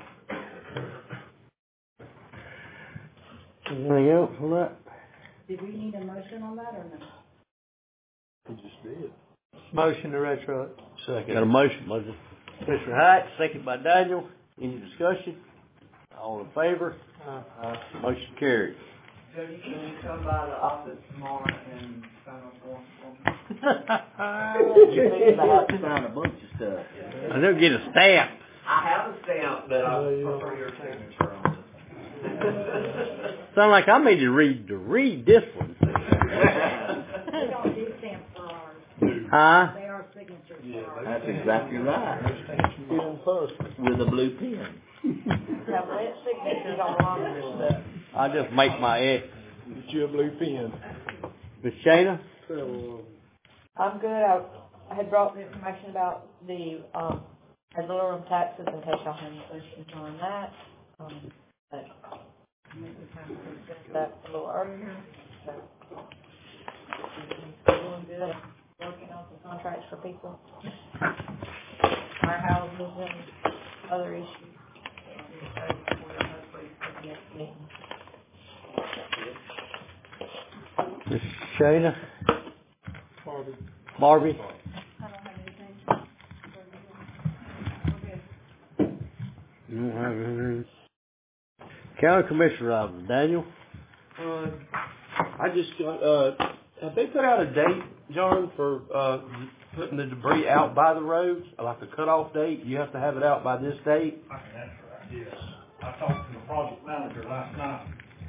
Anything else on that? Did we need a motion on that or no? We just did. Motion to retro it. Second. Got a motion by Mister Hyatt, second by Daniel. Any discussion? All in favor? Uh, Uh, motion carried. Jody, can you come by the office tomorrow and sign a form for me? You think I have to sign a bunch of stuff. I don't get a stamp. I have a stamp, but I prefer your signature on it. Sound like I made you read to read this one. They don't do stamps for ours. Huh? They are signatures for ours. That's exactly right. Get in first. With a blue pen. Have red signatures on a lot of this stuff. I just make my X. Get you a blue pen. Miss Shana? I'm good. I, I had brought the information about the, um, ad valorem taxes in case y'all have any questions on that. Um, but maybe we kind of discussed that a little earlier. So, doing good. Working on some contracts for people. Our houses and other issues. Miss Shana? Barbie. Barbie? I don't have anything. You don't have anything? County Commissioner items. Daniel? Uh, I just got, uh, have they put out a date, John, for, uh, putting the debris out by the roads, like a cutoff date? You have to have it out by this date? I can answer that, yes. I talked to the project manager last night,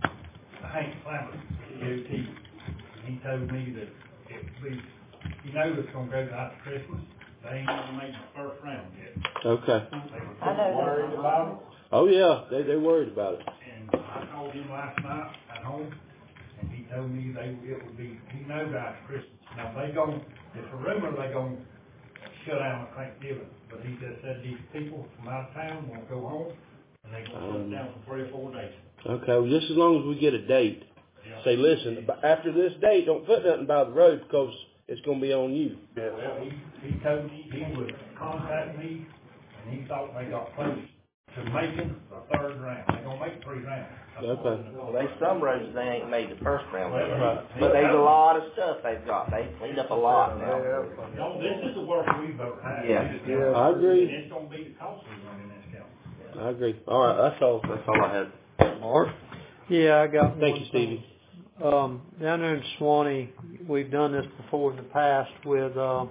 Hank Clammer, D O T, and he told me that it would be, he knows it's gonna go out to Christmas. They ain't even made the first round yet. Okay. They were I know that. worried about it. Oh, yeah, they, they're worried about it. And I called him last night at home, and he told me they, it would be, he knows after Christmas. Now, they gon' it's a rumor they gon' shut down at Thanksgiving, but he just said these people from out of town wanna go home, and they gonna shut Um, down for three or four days. Okay, well, just as long as we get a date. Yeah. Say, listen, but after this date, don't put nothing by the road because it's gonna be on you. Yeah. Well, he, he told me he would contact me, and he thought they got close to making the third round. They gonna make three rounds. Okay. Well, there's some roads they ain't made the first round, Well, yet. he- But there's a lot of stuff they've got. They cleaned up a lot now. No, this is the work we've ever had. Yeah. Yeah, I agree. And it's gonna be the costly one in this county. I agree. All right, that's all, that's all I had. Mark? Yeah, I got one. Thank you, Stevie. Um, down there in Swanee, we've done this before in the past with, uh,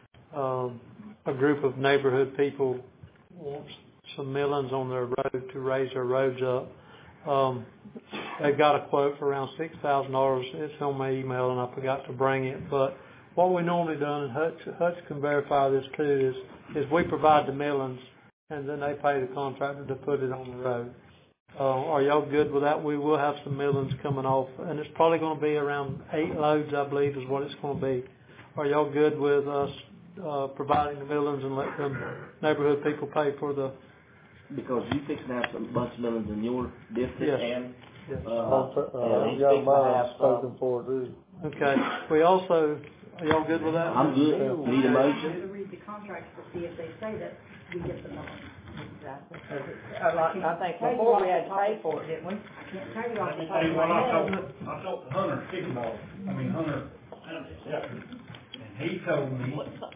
um, a group of neighborhood people wants some millings on their road to raise their roads up. Um, they've got a quote for around six thousand dollars. It's on my email and I forgot to bring it. But what we normally done, and Hutch, Hutch can verify this too, is, is we provide the millings and then they pay the contractor to put it on the road. Uh, are y'all good with that? We will have some millings coming off, and it's probably going to be around eight loads, I believe, is what it's going to be. Are y'all good with us uh, providing the millings and let them neighborhood people pay for the? Because you fix to have some bunch of millions in your district Yes. and, Yes. uh, Uh, and he's young fixing to man have some. spoken for too. Okay. We also, are y'all good with that? I'm good. Need a motion? To read the contracts to see if they say that we get the money. Exactly. Uh, like, I think before we had to pay for it, didn't we? I can't tell you off Let the me top tell you of what, my I talked, head. I talked to Hunter Skidmore, I mean Hunter, yeah, and he told me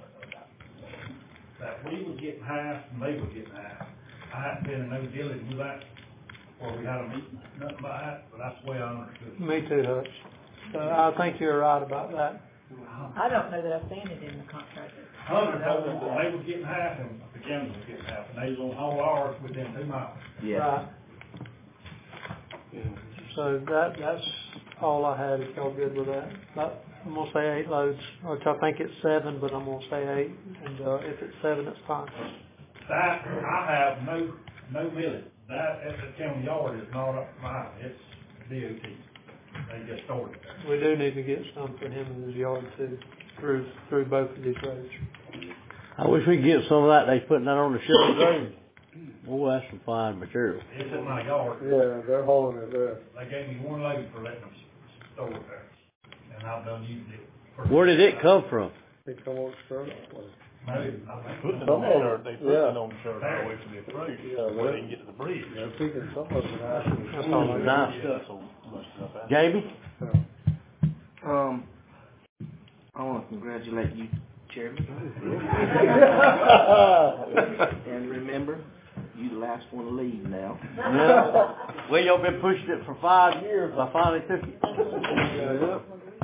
that we were getting half and they were getting half. I hadn't been in no dealing with that, or we had a meeting, nothing about that, but that's the way I understood it. Me too, Hutch. So I think you're right about that. I don't know that I've seen it in the contract. Hunter told me that they were getting half and the county was getting half, and they was on haul ours within two miles. Yeah. Right. So that, that's all I had, if y'all good with that. But I'm gonna say eight loads, which I think it's seven, but I'm gonna say eight, and, uh, if it's seven, it's fine. That, I have no, no milling. That at the county yard is not up mine, it's D O T. They just stored it there. We do need to get some for him in his yard too, through, through both of these roads. I wish we could get some of that, they putting that on the Shirley Road. Oh, that's some fine material. It's in my yard. Yeah, they're hauling it there. They gave me one load for letting them store it there, and I've done used it. for- Where did it come from? They come on straight. No, I think- Putting it Some on of there, them, they put yeah. it on the shirt all the way to the approach, Yeah, where they can get to the bridge. They're picking some of it out. That's all I got. Nice Yeah, stuff. so much stuff out. Jamie? Um, I wanna congratulate you, Chairman. And remember, you the last one to leave now. Yeah. Well, y'all been pushing it for five years, I finally took it. Yeah.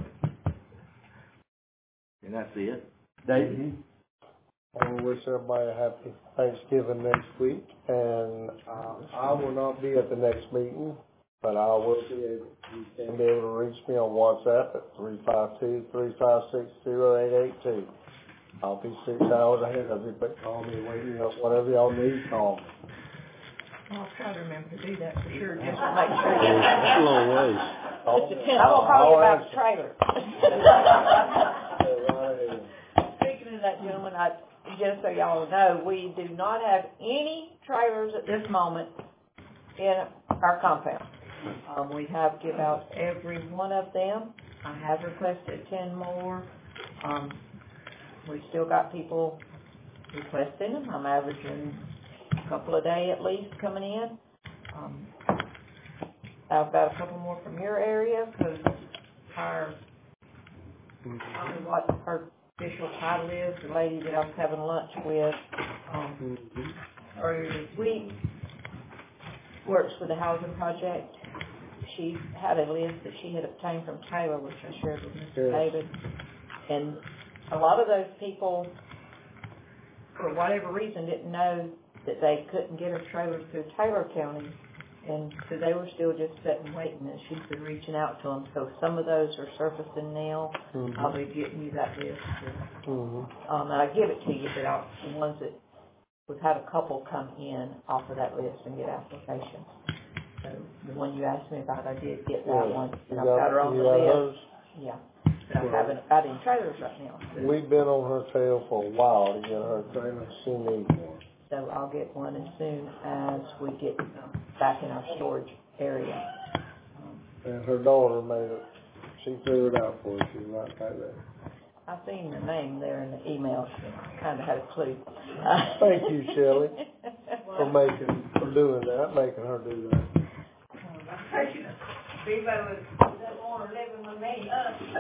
And that's it. Dave? I want to wish everybody a happy Thanksgiving next week, and uh, I will not be at the next meeting, but I will be able, you can be able to reach me on WhatsApp at three five two, three five six, zero eight eight two. I'll be six hours ahead of you, but call me when you know, whatever y'all need, call me. I'll try to remember to do that for sure, just to make sure. That's a long ways. I'm gonna call you about the trailer. Speaking of that, gentleman, I, just so y'all know, we do not have any trailers at this moment in our compound. Um, we have give out every one of them. I have requested ten more. Um, we've still got people requesting them. I'm averaging a couple a day at least coming in. Um, I've got a couple more from your area, because our, I don't know what her official title is, the lady that I was having lunch with, um, earlier this week, works for the housing project. she had a list that she had obtained from Taylor, which I shared with Mister Yes. David. And a lot of those people, for whatever reason, didn't know that they couldn't get a trailer through Taylor County. And so they were still just sitting waiting, and she's been reaching out to them. So some of those are surfacing now. Mm-hmm. I'll be getting you that list. Mm-hmm. Um, and I give it to you, but I'll, the ones that, we've had a couple come in off of that list and get applications. So the one you asked me about, I did get that Yeah. one. You And I've got- got her on you the got list. those? Yeah. But I haven't got any trailers right now. So, We've been on her tail for a while to get her trailer. She needs one. so I'll get one as soon as we get um, back in our storage area. And her daughter made it, she threw it out for us. She was like that. I seen the name there in the email. She kind of had a clue. Thank you, Shelley, for making, for doing that, making her do that. People that want to live with me,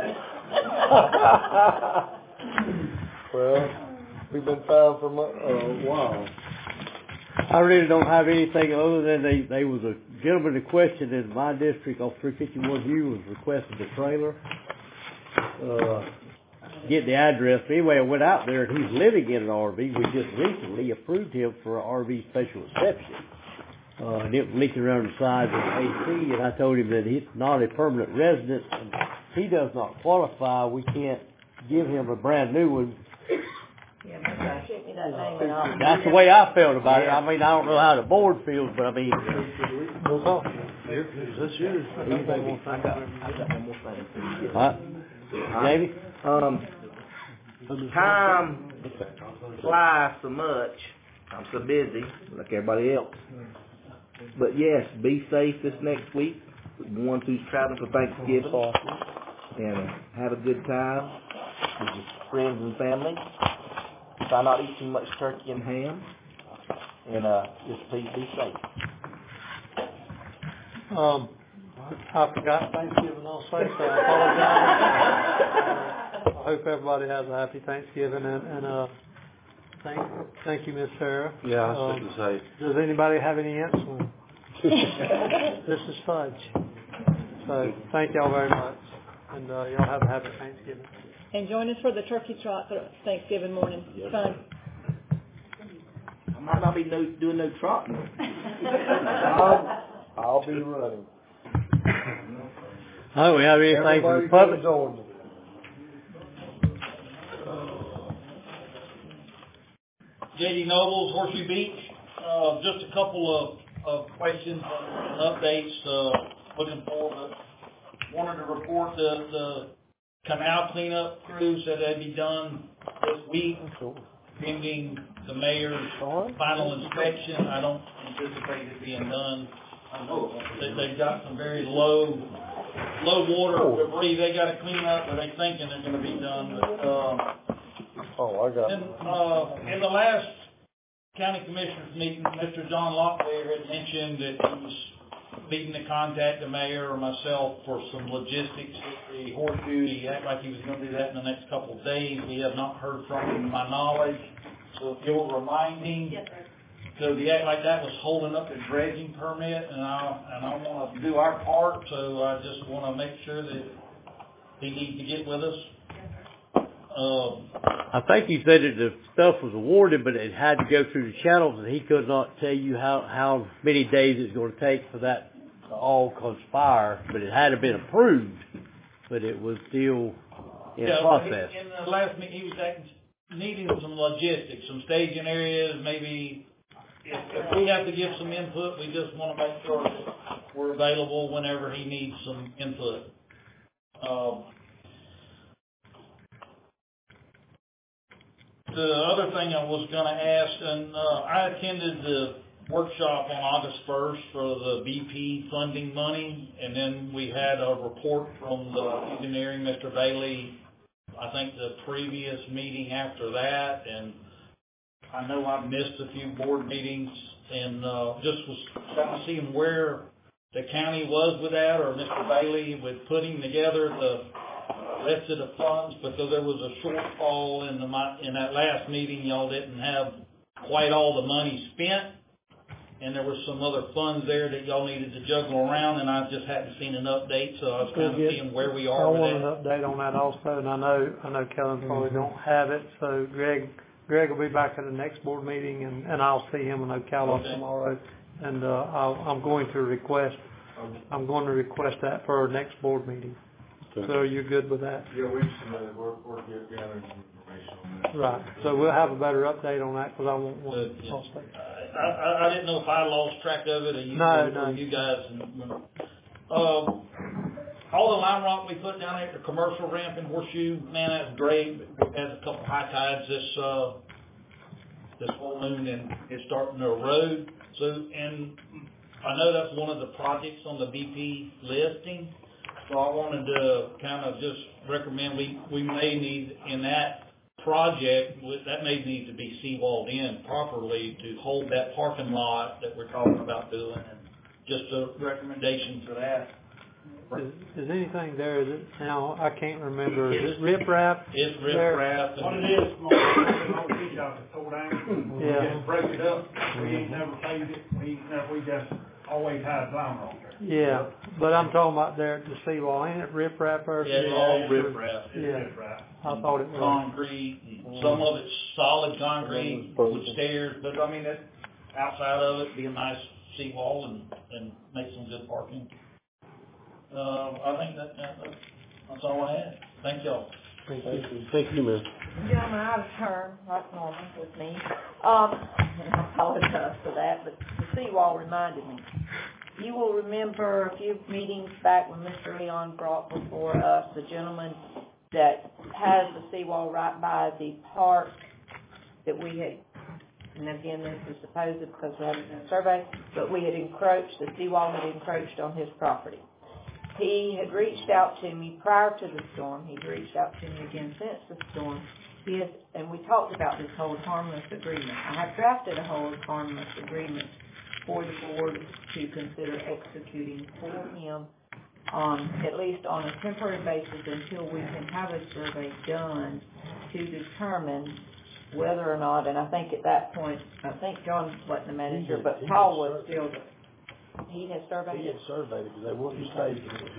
Well, we've been trying for mo- a while. I really don't have anything other than they, they was a gentleman in question in my district off three fifty-one U was requesting the trailer. Uh, get the address. Anyway, I went out there and he's living in an R V. We just recently approved him for an R V special exception. Uh, and it was leaking around the sides of the A C, and I told him that he's not a permanent resident and he does not qualify. We can't give him a brand new one. Yeah, but I shoot me that name and I'll. That's the way I felt about it. I mean, I don't know how the board feels, but I mean. We'll talk. Here, is this yours? I got, I got one more thing. What? Jamie? Um, time flies so much. I'm so busy, like everybody else. But yes, be safe this next week. The ones who's traveling for Thanksgiving, and uh, have a good time with your friends and family. Try not to eat too much turkey and ham, and uh, just please be safe. Um, I forgot Thanksgiving also, so I apologize. I hope everybody has a happy Thanksgiving, and, and uh, thank, thank you, Miss Sarah. Yeah, I was Um, just to say. Does anybody have any insulin? This is fudge. So, thank y'all very much, and uh, y'all have a happy Thanksgiving. And join us for the turkey trot for Thanksgiving morning. It's fun. I might not be no, doing no trotting. I'll, I'll be running. Oh, we have anything from the public? Join me. J D Nobles, Horseshoe Beach. Uh, just a couple of, of questions and updates, uh, looking forward. Wanted to report the, the canal cleanup crews that had be done this week, pending the mayor's final inspection. I don't anticipate it being done. I know they, they've got some very low, low water debris they got to clean up, but they thinking they're going to be done. But, um, Oh, I got in, it. uh, in the last county commissioners meeting, Mister John Locklear had mentioned that he was needing to contact the mayor or myself for some logistics at the Horseshoe. He acted like he was going to do that in the next couple of days. We have not heard from him, to my knowledge. So if you'll remind him, so the act like that was holding up the dredging permit, and I and I want to do our part. So I just want to make sure that he needs to get with us. Um, I think he said that the stuff was awarded, but it had to go through the channels, and he could not tell you how, how many days it's going to take for that to all conspire. But it had been approved, but it was still in yeah, process. In the last meeting, he was acting, needing some logistics, some staging areas, maybe. If, if we have to give some input, we just want to make sure that we're available whenever he needs some input. Um, The other thing I was going to ask, and uh, I attended the workshop on August first for the B P funding money, and then we had a report from the engineering, Mister Bailey, I think the previous meeting after that, and I know I missed a few board meetings, and uh, just was trying to see where the county was with that, or Mister Bailey with putting together the rest of the funds, because there was a shortfall in the in that last meeting. Y'all didn't have quite all the money spent, and there was some other funds there that y'all needed to juggle around, and I just hadn't seen an update, so I was kind of seeing where we I are with want an that. update on that also, and I know, I know Kellen probably don't have it, so Greg, Greg will be back at the next board meeting, and, and I'll see him in Ocala Okay. tomorrow, and, uh, I'll, I'm going to request, I'm going to request that for our next board meeting. So you're good with that? Yeah, we just, uh, we're, we're get- gathering some information on that. Right, so we'll have a better update on that, because I won't want, Uh, yeah. I'll stay. I, I, I didn't know if I lost track of it, or you, No, or no. you guys. And, um, all the lime rock we put down at the commercial ramp in Horseshoe, man, that's great. We've had a couple high tides this, uh, this full moon, and it's starting to erode. So, and I know that's one of the projects on the B P listing. So I wanted to kind of just recommend we, we may need in that project, with- that may need to be seawalled in properly to hold that parking lot that we're talking about doing, and just a recommendation for that. Is, is anything there that, now, I can't remember, is it riprap? It's there? riprap. and- What it is, all these y'all just tore down, we Yeah. just broke it up, we ain't never paved it, we ain't never, we just always had lime rock there. Yeah, but I'm talking about there at the seawall, ain't it riprap or? Yeah, it's all riprap. Yeah, I thought it was. Concrete, and some of it's solid concrete with stairs, but I mean, that, outside of it, be a nice seawall and, and make some good parking. Uh, I think that, that, that's all I had. Thank y'all. Thank you. Thank you, man. Gentlemen, out of turn, like normal with me. Um, and I apologize for that, but the seawall reminded me. You will remember a few meetings back when Mister Leon brought before us the gentleman that has the seawall right by the park that we had, and again, this is supposed because we haven't done a survey, but we had encroached, the seawall had encroached on his property. He had reached out to me prior to the storm. He's reached out to me again since the storm. He has, and we talked about this hold harmless agreement. I have drafted a hold harmless agreement for the board to consider executing for him, um, at least on a temporary basis until we can have a survey done to determine whether or not, and I think at that point, I think John wasn't the manager, but Paul was still the, he had surveyed He it? had surveyed it, because they wouldn't stay.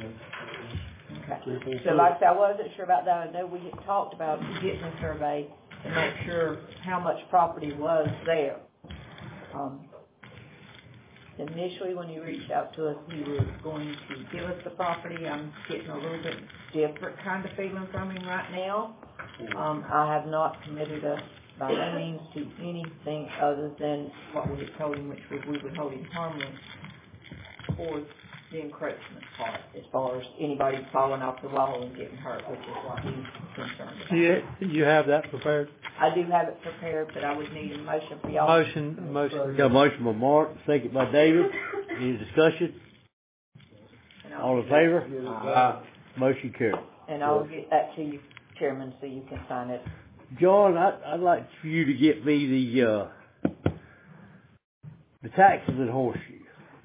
Okay. So like I said, I wasn't sure about that. I know we had talked about getting a survey to make sure how much property was there. Um, initially, when he reached out to us, he was going to give us the property. I'm getting a little bit different kind of feeling from him right now. Um, I have not committed us by no means to anything other than what we had told him, which was we would hold him harmless for the encroachment part, as far as anybody falling off the wall and getting hurt, which is what he's concerned about. You, you have that prepared? I do have it prepared, but I would need a motion for y'all. Motion, motion. Got a motion by Mark, second by David. Any discussion? And I'll All in get favor? that- Aye. Motion carried. And I'll get that to you, Chairman, so you can sign it. John, I, I'd like for you to get me the, uh, the taxes in Horseshoe.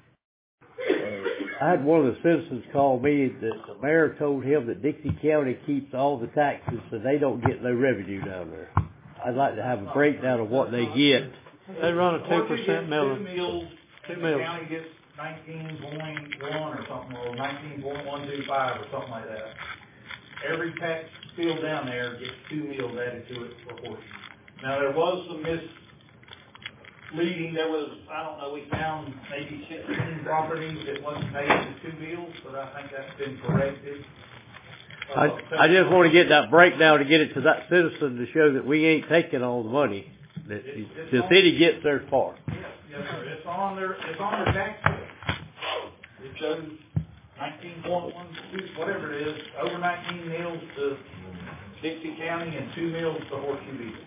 I had one of the citizens call me that the mayor told him that Dixie County keeps all the taxes, so they don't get no revenue down there. I'd like to have a breakdown of what they get. They run a two percent Two milling. mills, Two the mills. county gets nineteen point one or something, or nineteen point one two five or something like that. Every tax bill down there gets two mills added to it for Horseshoe. Now, there was some misleading, there was, I don't know, we found maybe sixteen properties that wasn't paid as two mills, but I think that's been corrected. I, I just want to get that breakdown to get it to that citizen to show that we ain't taking all the money. That the city gets their part. Yes, yes, sir, it's on their, it's on their tax bill. It shows nineteen point one two, whatever it is, over nineteen mills to Dixie County and two mills to Horseshoe Beach.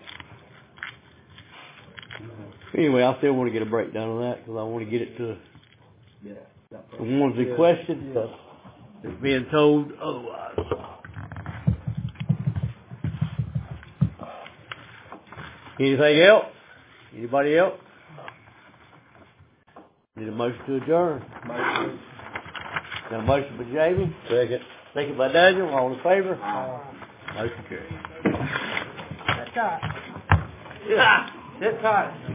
Anyway, I still want to get a breakdown on that because I want to get it to the ones in question. But it's being told otherwise. Anything else? Anybody else? Need a motion to adjourn. Motion. Got a motion by Jamie? Second. Second by Daniel. All in favor? Motion carried. That's right. Yeah, that's right.